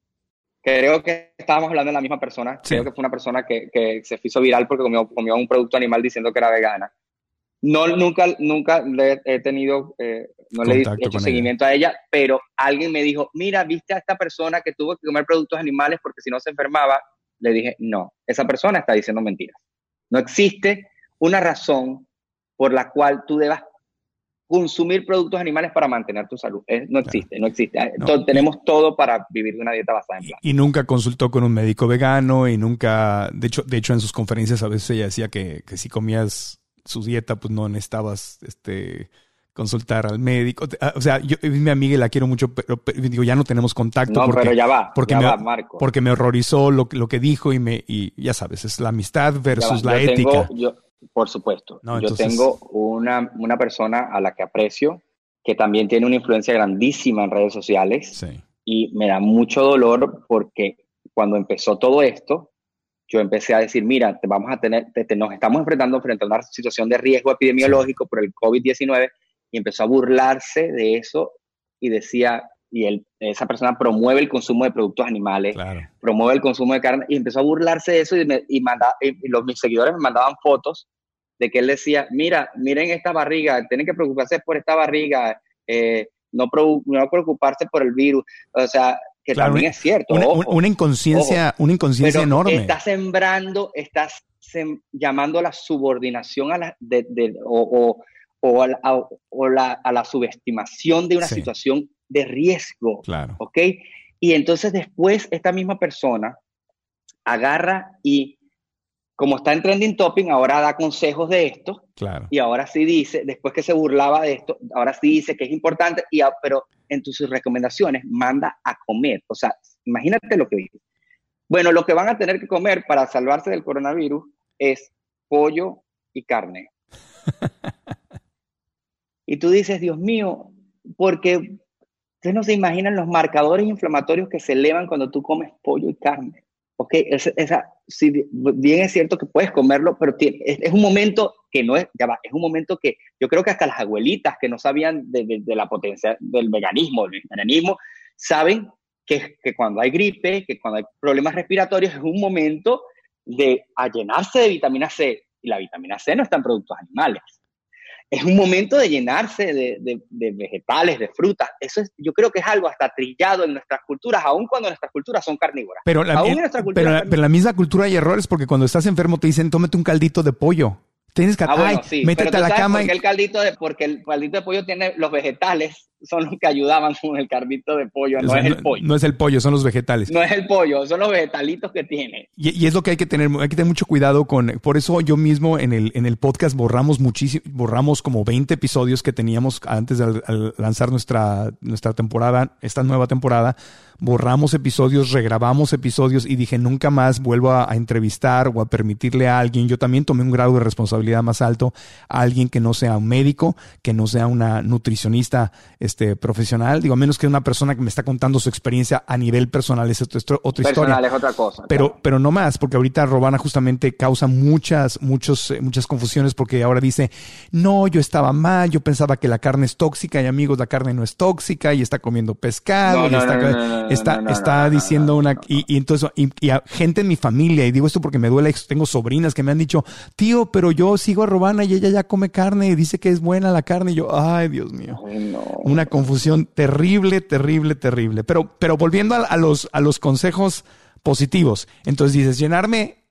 Creo que estábamos hablando de la misma persona. Sí. Creo que fue una persona que, que se hizo viral porque comió, comió un producto animal diciendo que era vegana. No, nunca, nunca le he tenido, eh, no le he hecho seguimiento ella. a ella, pero alguien me dijo, mira, ¿viste a esta persona que tuvo que comer productos animales porque si no se enfermaba? Le dije, no, esa persona está diciendo mentiras. No existe una razón por la cual tú debas consumir productos animales para mantener tu salud. Es, no existe, claro. no existe. No. Todo, tenemos todo para vivir de una dieta basada en plantas. Y, y nunca consultó con un médico vegano y nunca, de hecho, de hecho en sus conferencias a veces ella decía que, que si comías su dieta, pues no necesitabas este, consultar al médico. O sea, yo es mi amiga y la quiero mucho, pero, pero digo, ya no tenemos contacto. No, porque, pero ya va, porque ya me, va, Marco. Porque me horrorizó lo, lo que dijo y me y ya sabes, es la amistad versus la yo ética. Tengo, yo, por supuesto. No, yo entonces... tengo una, una persona a la que aprecio, que también tiene una influencia grandísima en redes sociales. Sí. Y me da mucho dolor porque cuando empezó todo esto, yo empecé a decir, mira, te vamos a tener, te, te, nos estamos enfrentando frente a una situación de riesgo epidemiológico sí. por el COVID diecinueve, y empezó a burlarse de eso y decía, y él, esa persona promueve el consumo de productos animales, claro. promueve el consumo de carne, y empezó a burlarse de eso y, me, y, manda, y los, mis seguidores me mandaban fotos de que él decía, mira, miren esta barriga, tienen que preocuparse por esta barriga, eh, no, pro, no preocuparse por el virus, o sea, que claro, también es cierto. Una, ojo, una inconsciencia, ojo, una inconsciencia pero enorme. Estás sembrando, estás sem, llamando a la subordinación a la, de, de, o, o, o, a, a, o la, a la subestimación de una sí. situación de riesgo. Claro. ¿Ok? Y entonces después esta misma persona agarra y, como está en trending topic, ahora da consejos de esto. Claro. Y ahora sí dice, después que se burlaba de esto, ahora sí dice que es importante, y, pero en tus recomendaciones manda a comer. O sea, imagínate lo que dice. Bueno, lo que van a tener que comer para salvarse del coronavirus es pollo y carne. Y tú dices, Dios mío, porque ustedes no se imaginan los marcadores inflamatorios que se elevan cuando tú comes pollo y carne. Ok, esa, esa, si bien es cierto que puedes comerlo, pero tiene, es, es un momento que no es, ya va, es un momento que yo creo que hasta las abuelitas que no sabían de, de, de la potencia del veganismo, del vegetarianismo, saben que, que cuando hay gripe, que cuando hay problemas respiratorios, es un momento de a llenarse de vitamina C, y la vitamina C no está en productos animales. Es un momento de llenarse de, de, de vegetales, de frutas. Eso es, yo creo que es algo hasta trillado en nuestras culturas, aun cuando nuestras culturas son carnívoras. Pero la, aún en, en nuestra cultura pero, la, pero en la misma cultura hay errores, porque cuando estás enfermo te dicen, tómate un caldito de pollo. Tienes que, ah, bueno, ay, sí, métete pero a la cama. Porque, y... el caldito de, porque el caldito de pollo tiene los vegetales, son los que ayudaban con el caldito de pollo, no, o sea, es el pollo. No, no es el pollo, son los vegetales. No es el pollo, son los vegetalitos que tiene. Y, y es lo que hay que tener, hay que tener mucho cuidado con. Por eso yo mismo en el, en el podcast borramos muchísimo, borramos como veinte episodios que teníamos antes de al, al lanzar nuestra, nuestra temporada, esta nueva temporada. Borramos episodios, regrabamos episodios y dije, nunca más vuelvo a, a entrevistar o a permitirle a alguien. Yo también tomé un grado de responsabilidad más alto a alguien que no sea un médico, que no sea una nutricionista este, profesional. Digo, a menos que una persona que me está contando su experiencia a nivel personal, es otra, otra personal historia. Es otra cosa. Pero, claro. pero no más, porque ahorita Robana justamente causa muchas, muchos, muchas confusiones, porque ahora dice, no, yo estaba mal, yo pensaba que la carne es tóxica, y amigos, la carne no es tóxica, y está comiendo pescado, no, y no, está, no, no, no, está, no, no, está no, diciendo no, no, una, no, no. Y, y entonces, y, y a gente en mi familia, y digo esto porque me duele, tengo sobrinas que me han dicho, tío, pero yo sigo a Robana y ella ya come carne y dice que es buena la carne, y yo, ay, Dios mío. Ay, no. Una confusión terrible, terrible, terrible. Pero, pero volviendo a, a los, a los consejos positivos. Entonces dices, llenarme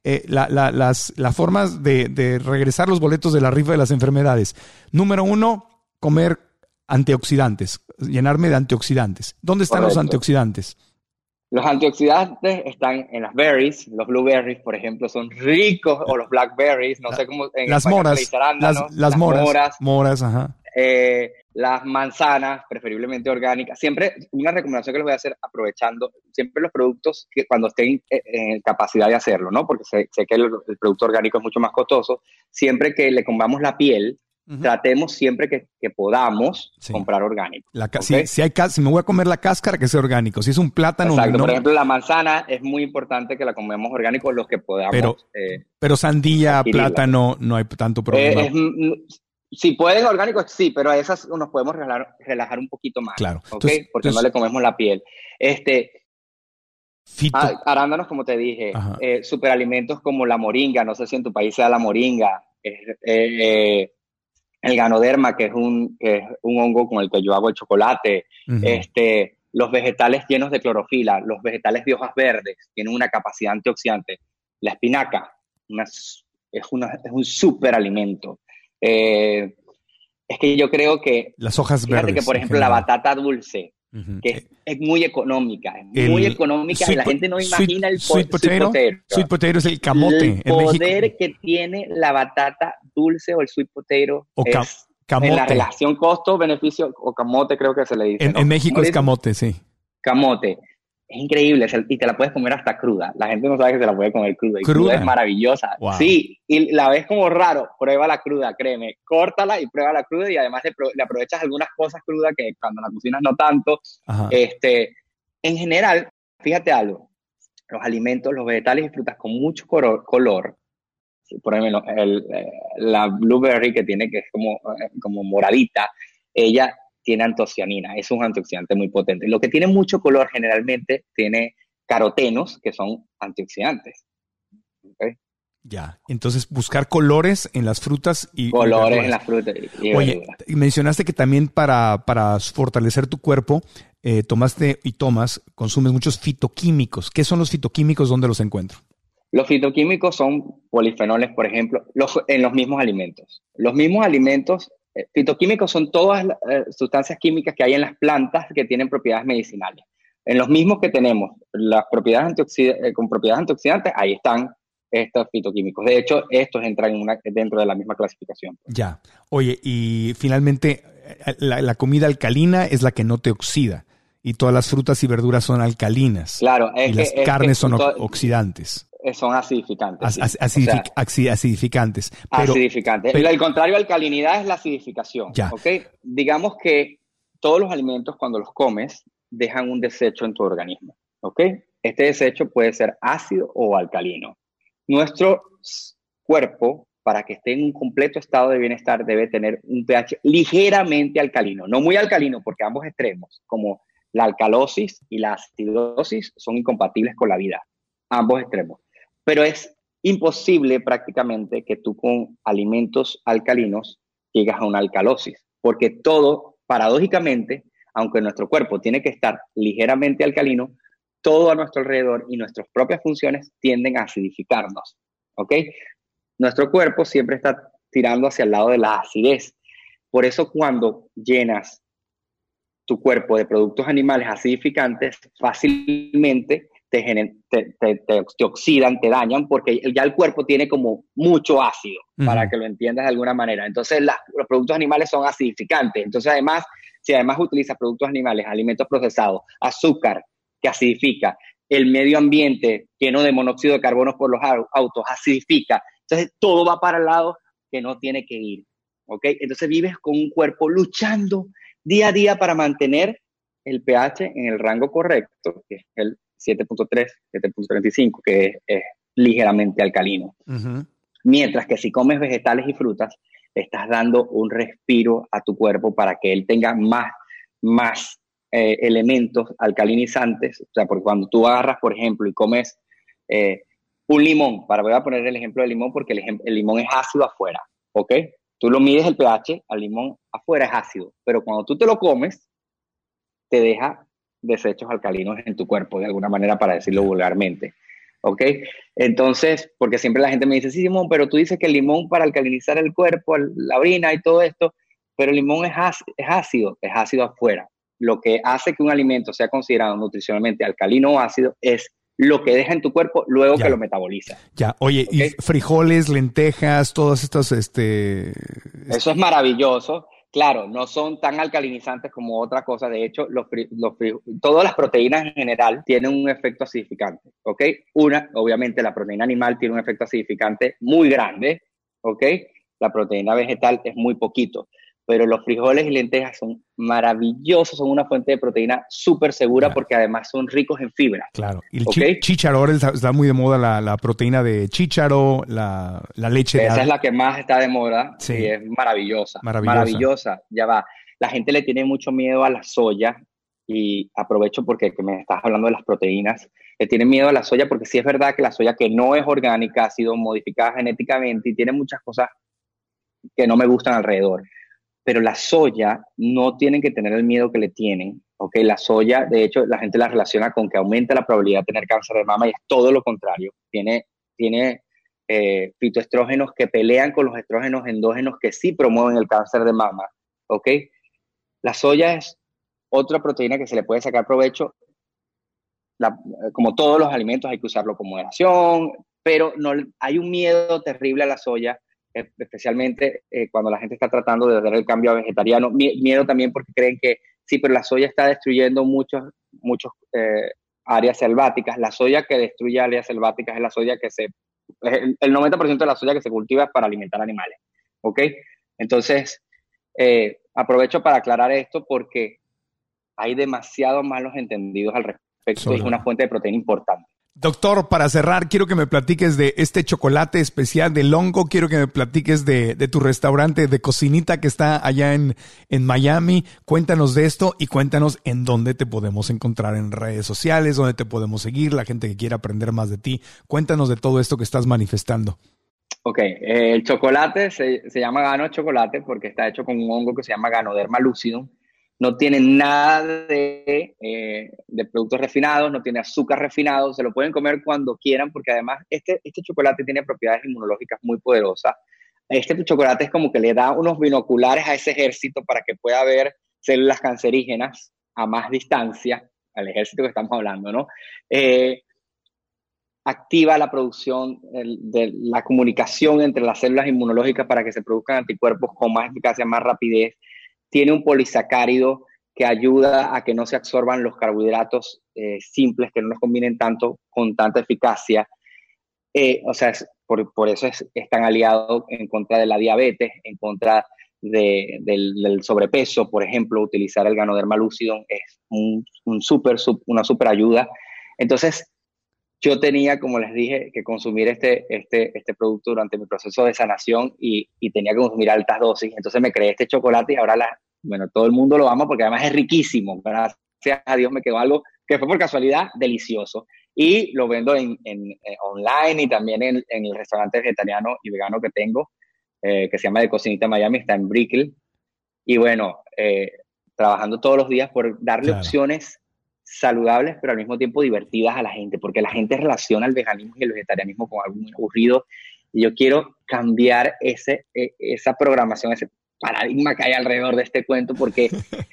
eh, la, la, las, las formas de, de regresar los boletos de la rifa de las enfermedades. Número uno, comer antioxidantes, llenarme de antioxidantes. ¿Dónde están Correcto. los antioxidantes? Los antioxidantes están en las berries, los blueberries, por ejemplo, son ricos, o los blackberries, no La, sé cómo en las español moras, se le dice arándanos, las, las, las moras, moras, moras, ajá. Eh, las manzanas, preferiblemente orgánicas. Siempre una recomendación que les voy a hacer, aprovechando, siempre los productos que cuando estén en capacidad de hacerlo, ¿no? Porque sé, sé que el, el producto orgánico es mucho más costoso. Siempre que le comamos la piel, uh-huh. tratemos siempre que, que podamos sí. comprar orgánico. La, ¿okay? si, si, hay, si me voy a comer la cáscara, que sea orgánico. Si es un plátano... Exacto. No, por ejemplo, la manzana es muy importante que la comamos orgánico, los que podamos. Pero, eh, pero sandía, adquirirla. Plátano, no hay tanto problema. Eh, es, Si pueden orgánicos, sí, pero a esas nos podemos relajar, relajar un poquito más. Claro. ¿Okay? Entonces, porque entonces, no le comemos la piel. Este, fito. Arándanos, como te dije, eh, superalimentos como la moringa, no sé si en tu país sea la moringa, eh, eh, el ganoderma, que es, un, que es un hongo con el que yo hago el chocolate, uh-huh. este, los vegetales llenos de clorofila, los vegetales de hojas verdes, tienen una capacidad antioxidante. La espinaca una, es, una, es un superalimento. Eh, es que yo creo que las hojas fíjate verdes que por ejemplo la batata dulce uh-huh. que es, es muy económica es el, muy económica y la gente no imagina el sweet potato, sweet potato sweet potato es el camote el poder que tiene la batata dulce o el sweet potato o ca- es, camote en la relación costo-beneficio o camote creo que se le dice en, ¿no? en México es camote, sí camote es increíble y te la puedes comer hasta cruda. La gente no sabe que se la puede comer cruda. Y cruda, cruda es maravillosa. Wow. Sí, y la ves como raro. Prueba la cruda, créeme. Córtala y prueba la cruda y además le, le aprovechas algunas cosas crudas que cuando la cocinas no tanto. Ajá. Este, en general, fíjate algo. Los alimentos, los vegetales y frutas con mucho color, color por ejemplo, el, la blueberry que tiene que es como, como moradita, ella tiene antocianina, es un antioxidante muy potente. Lo que tiene mucho color generalmente tiene carotenos, que son antioxidantes. ¿Okay? Ya, entonces buscar colores en las frutas y colores y en las frutas. Y, y Oye, verduras. Mencionaste que también para, para fortalecer tu cuerpo eh, tomaste y tomas, consumes muchos fitoquímicos. ¿Qué son los fitoquímicos? ¿Dónde los encuentro? Los fitoquímicos son polifenoles, por ejemplo, los, en los mismos alimentos. Los mismos alimentos Eh, fitoquímicos son todas las eh, sustancias químicas que hay en las plantas que tienen propiedades medicinales. En los mismos que tenemos las propiedades antioxid- eh, con propiedades antioxidantes, ahí están estos fitoquímicos. De hecho, estos entran en una, dentro de la misma clasificación. Ya. Oye, y finalmente, la, la comida alcalina es la que no te oxida. Y todas las frutas y verduras son alcalinas. Claro. Es y que, las es carnes que son to- oxidantes. Son acidificantes. As, sí. acidific, o sea, acidificantes. Pero, acidificantes. pero, el contrario a alcalinidad es la acidificación. Ya. ¿Okay? Digamos que todos los alimentos cuando los comes dejan un desecho en tu organismo. ¿Okay? Este desecho puede ser ácido o alcalino. Nuestro cuerpo, para que esté en un completo estado de bienestar, debe tener un pH ligeramente alcalino. No muy alcalino, porque ambos extremos, como la alcalosis y la acidosis, son incompatibles con la vida. Ambos extremos. Pero es imposible prácticamente que tú con alimentos alcalinos llegas a una alcalosis, porque todo, paradójicamente, aunque nuestro cuerpo tiene que estar ligeramente alcalino, todo a nuestro alrededor y nuestras propias funciones tienden a acidificarnos, ¿ok? Nuestro cuerpo siempre está tirando hacia el lado de la acidez. Por eso cuando llenas tu cuerpo de productos animales acidificantes, fácilmente Te, te, te, te, te oxidan, te dañan, porque ya el cuerpo tiene como mucho ácido, uh-huh. para que lo entiendas de alguna manera. Entonces, la, los productos animales son acidificantes. Entonces, además, si además utilizas productos animales, alimentos procesados, azúcar, que acidifica, el medio ambiente lleno de monóxido de carbono por los autos, acidifica. Entonces, todo va para el lado que no tiene que ir. ¿Ok? Entonces, vives con un cuerpo luchando día a día para mantener el pH en el rango correcto, que es el siete punto tres, siete punto treinta y cinco, que es, es ligeramente alcalino. Uh-huh. Mientras que si comes vegetales y frutas, le estás dando un respiro a tu cuerpo para que él tenga más, más eh, elementos alcalinizantes. O sea, porque cuando tú agarras, por ejemplo, y comes eh, un limón, para voy a poner el ejemplo del limón porque el, ejem- el limón es ácido afuera, ¿ok? Tú lo mides el pH, al limón afuera es ácido, pero cuando tú te lo comes, te deja desechos alcalinos en tu cuerpo, de alguna manera, para decirlo vulgarmente. ¿ok? Entonces, porque siempre la gente me dice, sí, Simón, pero tú dices que el limón para alcalinizar el cuerpo, la orina y todo esto, pero el limón es ácido, es ácido, es ácido afuera. Lo que hace que un alimento sea considerado nutricionalmente alcalino o ácido es lo que deja en tu cuerpo luego ya. que lo metaboliza. Ya, oye, ¿okay? Y frijoles, lentejas, todos estos, este... Eso es maravilloso. Claro, no son tan alcalinizantes como otra cosa. De hecho, los, los, todas las proteínas en general tienen un efecto acidificante, ¿ok? Una, obviamente, la proteína animal tiene un efecto acidificante muy grande, ¿ok? La proteína vegetal es muy poquito. Pero los frijoles y lentejas son maravillosos, son una fuente de proteína súper segura claro. porque además son ricos en fibra. Claro, y el ¿okay? chícharo, ahora está muy de moda la, la proteína de chícharo, la, la leche Esa de... Esa es la que más está de moda sí. y es maravillosa, maravillosa, maravillosa, ya va. La gente le tiene mucho miedo a la soya y aprovecho porque me estás hablando de las proteínas. Le tienen miedo a la soya porque sí es verdad que la soya que no es orgánica ha sido modificada genéticamente y tiene muchas cosas que no me gustan alrededor. Pero la soya no tienen que tener el miedo que le tienen, ¿ok? La soya, de hecho, la gente la relaciona con que aumenta la probabilidad de tener cáncer de mama y es todo lo contrario. Tiene, tiene eh, fitoestrógenos que pelean con los estrógenos endógenos que sí promueven el cáncer de mama, ¿ok? La soya es otra proteína que se le puede sacar provecho. La, como todos los alimentos hay que usarlo con moderación, pero no, hay un miedo terrible a la soya, especialmente eh, cuando la gente está tratando de dar el cambio a vegetariano. Miedo también porque creen que sí, pero la soya está destruyendo muchos, muchos eh, áreas selváticas. La soya que destruye áreas selváticas es la soya que se... El, el noventa por ciento de la soya que se cultiva es para alimentar animales, ¿ok? Entonces, eh, aprovecho para aclarar esto porque hay demasiados malos entendidos al respecto. Sobre. Es una fuente de proteína importante. Doctor, para cerrar, quiero que me platiques de este chocolate especial de Longo. Quiero que me platiques de, de tu restaurante de cocinita que está allá en, en Miami. Cuéntanos de esto y cuéntanos en dónde te podemos encontrar en redes sociales, dónde te podemos seguir, la gente que quiera aprender más de ti. Cuéntanos de todo esto que estás manifestando. Ok, eh, el chocolate se, se llama Gano Chocolate porque está hecho con un hongo que se llama Ganoderma lucidum. No tiene nada de, eh, de productos refinados, no tiene azúcar refinado, se lo pueden comer cuando quieran porque además este, este chocolate tiene propiedades inmunológicas muy poderosas. Este chocolate es como que le da unos binoculares a ese ejército para que pueda ver células cancerígenas a más distancia, al ejército que estamos hablando, ¿no? Eh, activa la producción el, de la comunicación entre las células inmunológicas para que se produzcan anticuerpos con más eficacia, más rapidez. Tiene un polisacárido que ayuda a que no se absorban los carbohidratos eh, simples, que no nos combinen tanto con tanta eficacia. Eh, o sea, es, por, por eso es, están aliados en contra de la diabetes, en contra de, del, del sobrepeso. Por ejemplo, utilizar el Ganoderma lucidum es un, un super, una super ayuda. Entonces, yo tenía, como les dije, que consumir este, este, este producto durante mi proceso de sanación y, y tenía que consumir altas dosis. Entonces me creé este chocolate y ahora la, bueno, todo el mundo lo ama porque además es riquísimo. Gracias a Dios me quedó algo que fue por casualidad delicioso. Y lo vendo en, en, en online y también en, en el restaurante vegetariano y vegano que tengo, eh, que se llama De Cocinita Miami, está en Brickell. Y bueno, eh, trabajando todos los días por darle claro. opciones saludables, pero al mismo tiempo divertidas a la gente, porque la gente relaciona el veganismo y el vegetarianismo con algo muy aburrido, y yo quiero cambiar ese, esa programación, ese paradigma que hay alrededor de este cuento, porque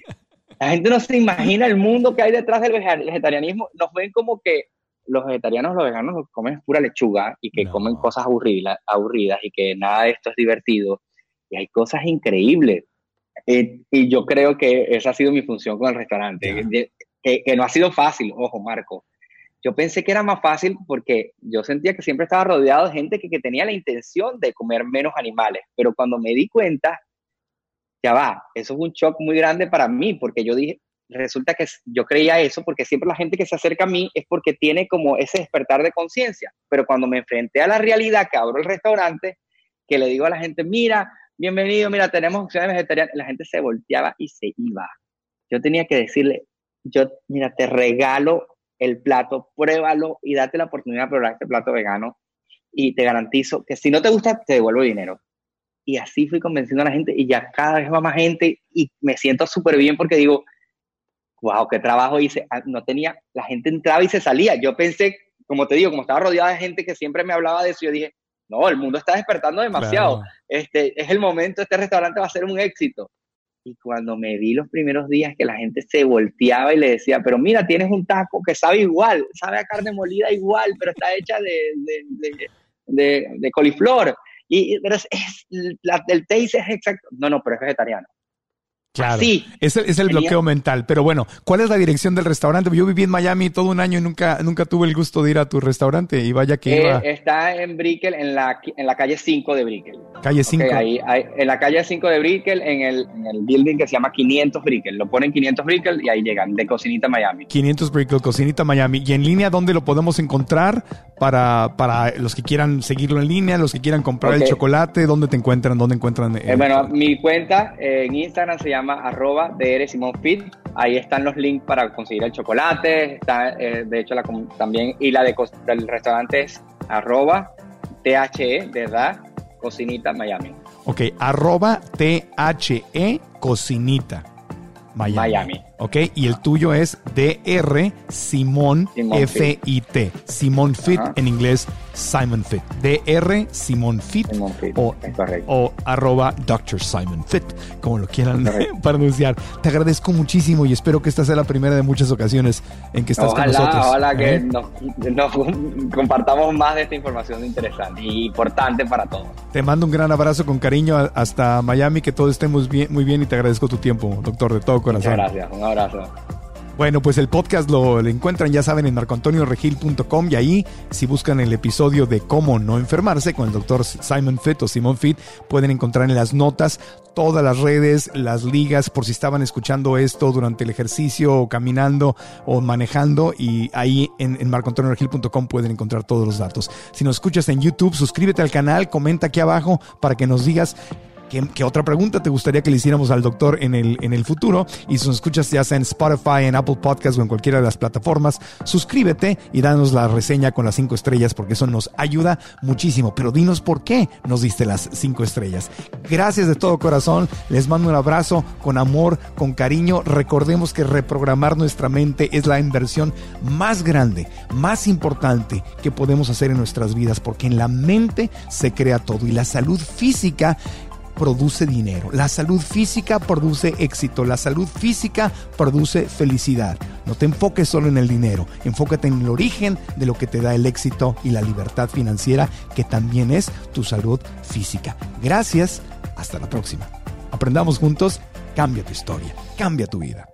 la gente no se imagina el mundo que hay detrás del vegetarianismo. Nos ven como que los vegetarianos, los veganos, los comen pura lechuga y que no. comen cosas aburridas, aburridas y que nada de esto es divertido, y hay cosas increíbles, eh, y yo creo que esa ha sido mi función con el restaurante. Yeah. Que, que no ha sido fácil, ojo Marco, yo pensé que era más fácil porque yo sentía que siempre estaba rodeado de gente que, que tenía la intención de comer menos animales, pero cuando me di cuenta, ya va, eso es un shock muy grande para mí, porque yo dije, resulta que yo creía eso porque siempre la gente que se acerca a mí es porque tiene como ese despertar de conciencia, pero cuando me enfrenté a la realidad que abro el restaurante, que le digo a la gente, mira, bienvenido, mira, tenemos opciones vegetarianas, la gente se volteaba y se iba. Yo tenía que decirle, yo, mira, te regalo el plato, pruébalo y date la oportunidad de probar este plato vegano y te garantizo que si no te gusta, te devuelvo dinero. Y así fui convenciendo a la gente y ya cada vez va más gente y me siento súper bien porque digo, wow, qué trabajo hice. No tenía, la gente entraba y se salía. Yo pensé, como te digo, como estaba rodeada de gente que siempre me hablaba de eso, yo dije, no, el mundo está despertando demasiado. Claro. Este, es el momento, este restaurante va a ser un éxito. Y cuando me vi los primeros días que la gente se volteaba y le decía, pero mira, tienes un taco que sabe igual, sabe a carne molida igual, pero está hecha de, de, de, de, de coliflor. Y, pero es, es la, el taste es exacto. No, no, pero es vegetariano. Claro, sí, es, es el tenía... bloqueo mental. Pero bueno, ¿cuál es la dirección del restaurante? Yo viví en Miami todo un año y nunca, nunca tuve el gusto de ir a tu restaurante. Y vaya que eh, iba... Está en Brickell, en la, en la calle cinco de Brickell. Calle cinco. Okay, ahí, ahí, en la calle cinco de Brickell, en el, en el building que se llama quinientos Brickell. Lo ponen quinientos Brickell y ahí llegan, de Cocinita Miami. quinientos Brickell, Cocinita Miami. ¿Y en línea dónde lo podemos encontrar para, para los que quieran seguirlo en línea, los que quieran comprar okay. el chocolate? ¿Dónde te encuentran? ¿Dónde encuentran? Eh, bueno, mi cuenta eh, en Instagram se llama arroba Dr. Simon Fit. Ahí están los links para conseguir el chocolate. Está, eh, de hecho, la, también, y la de, del restaurante es arroba T H E, de edad, Cocinita Miami. Ok, arroba T H E Cocinita Miami. Miami. Ok, y el tuyo es D R Simon, Simon F I T. Simon Fit, en inglés, Simon Fit. D R Simon Fit, Simon Fit. O, o arroba doctor Simon Fit, como lo quieran pronunciar. Te agradezco muchísimo y espero que esta sea la primera de muchas ocasiones en que estás ojalá, con nosotros. Ojalá que ¿Eh? nos, nos compartamos más de esta información interesante y importante para todos. Te mando un gran abrazo con cariño hasta Miami, que todos estemos bien, muy bien y te agradezco tu tiempo, doctor, de todo corazón. Muchas gracias, un abrazo. Bueno, pues el podcast lo, lo encuentran, ya saben, en marco antonio regil punto com, y ahí, si buscan el episodio de Cómo no enfermarse con el doctor Simon Fit o Simon Fit, pueden encontrar en las notas todas las redes, las ligas, por si estaban escuchando esto durante el ejercicio o caminando o manejando, y ahí en, en marco antonio regil punto com pueden encontrar todos los datos. Si nos escuchas en YouTube, suscríbete al canal, comenta aquí abajo para que nos digas ¿Qué, ¿Qué otra pregunta te gustaría que le hiciéramos al doctor en el, en el futuro? Y si nos escuchas ya sea en Spotify, en Apple Podcasts o en cualquiera de las plataformas, suscríbete y danos la reseña con las cinco estrellas, porque eso nos ayuda muchísimo. Pero dinos por qué nos diste las cinco estrellas. Gracias de todo corazón. Les mando un abrazo con amor, con cariño. Recordemos que reprogramar nuestra mente es la inversión más grande, más importante que podemos hacer en nuestras vidas, porque en la mente se crea todo, y la salud física produce dinero, la salud física produce éxito, la salud física produce felicidad. No te enfoques solo en el dinero, enfócate en el origen de lo que te da el éxito y la libertad financiera, que también es tu salud física. Gracias, hasta la próxima. Aprendamos juntos, cambia tu historia, cambia tu vida.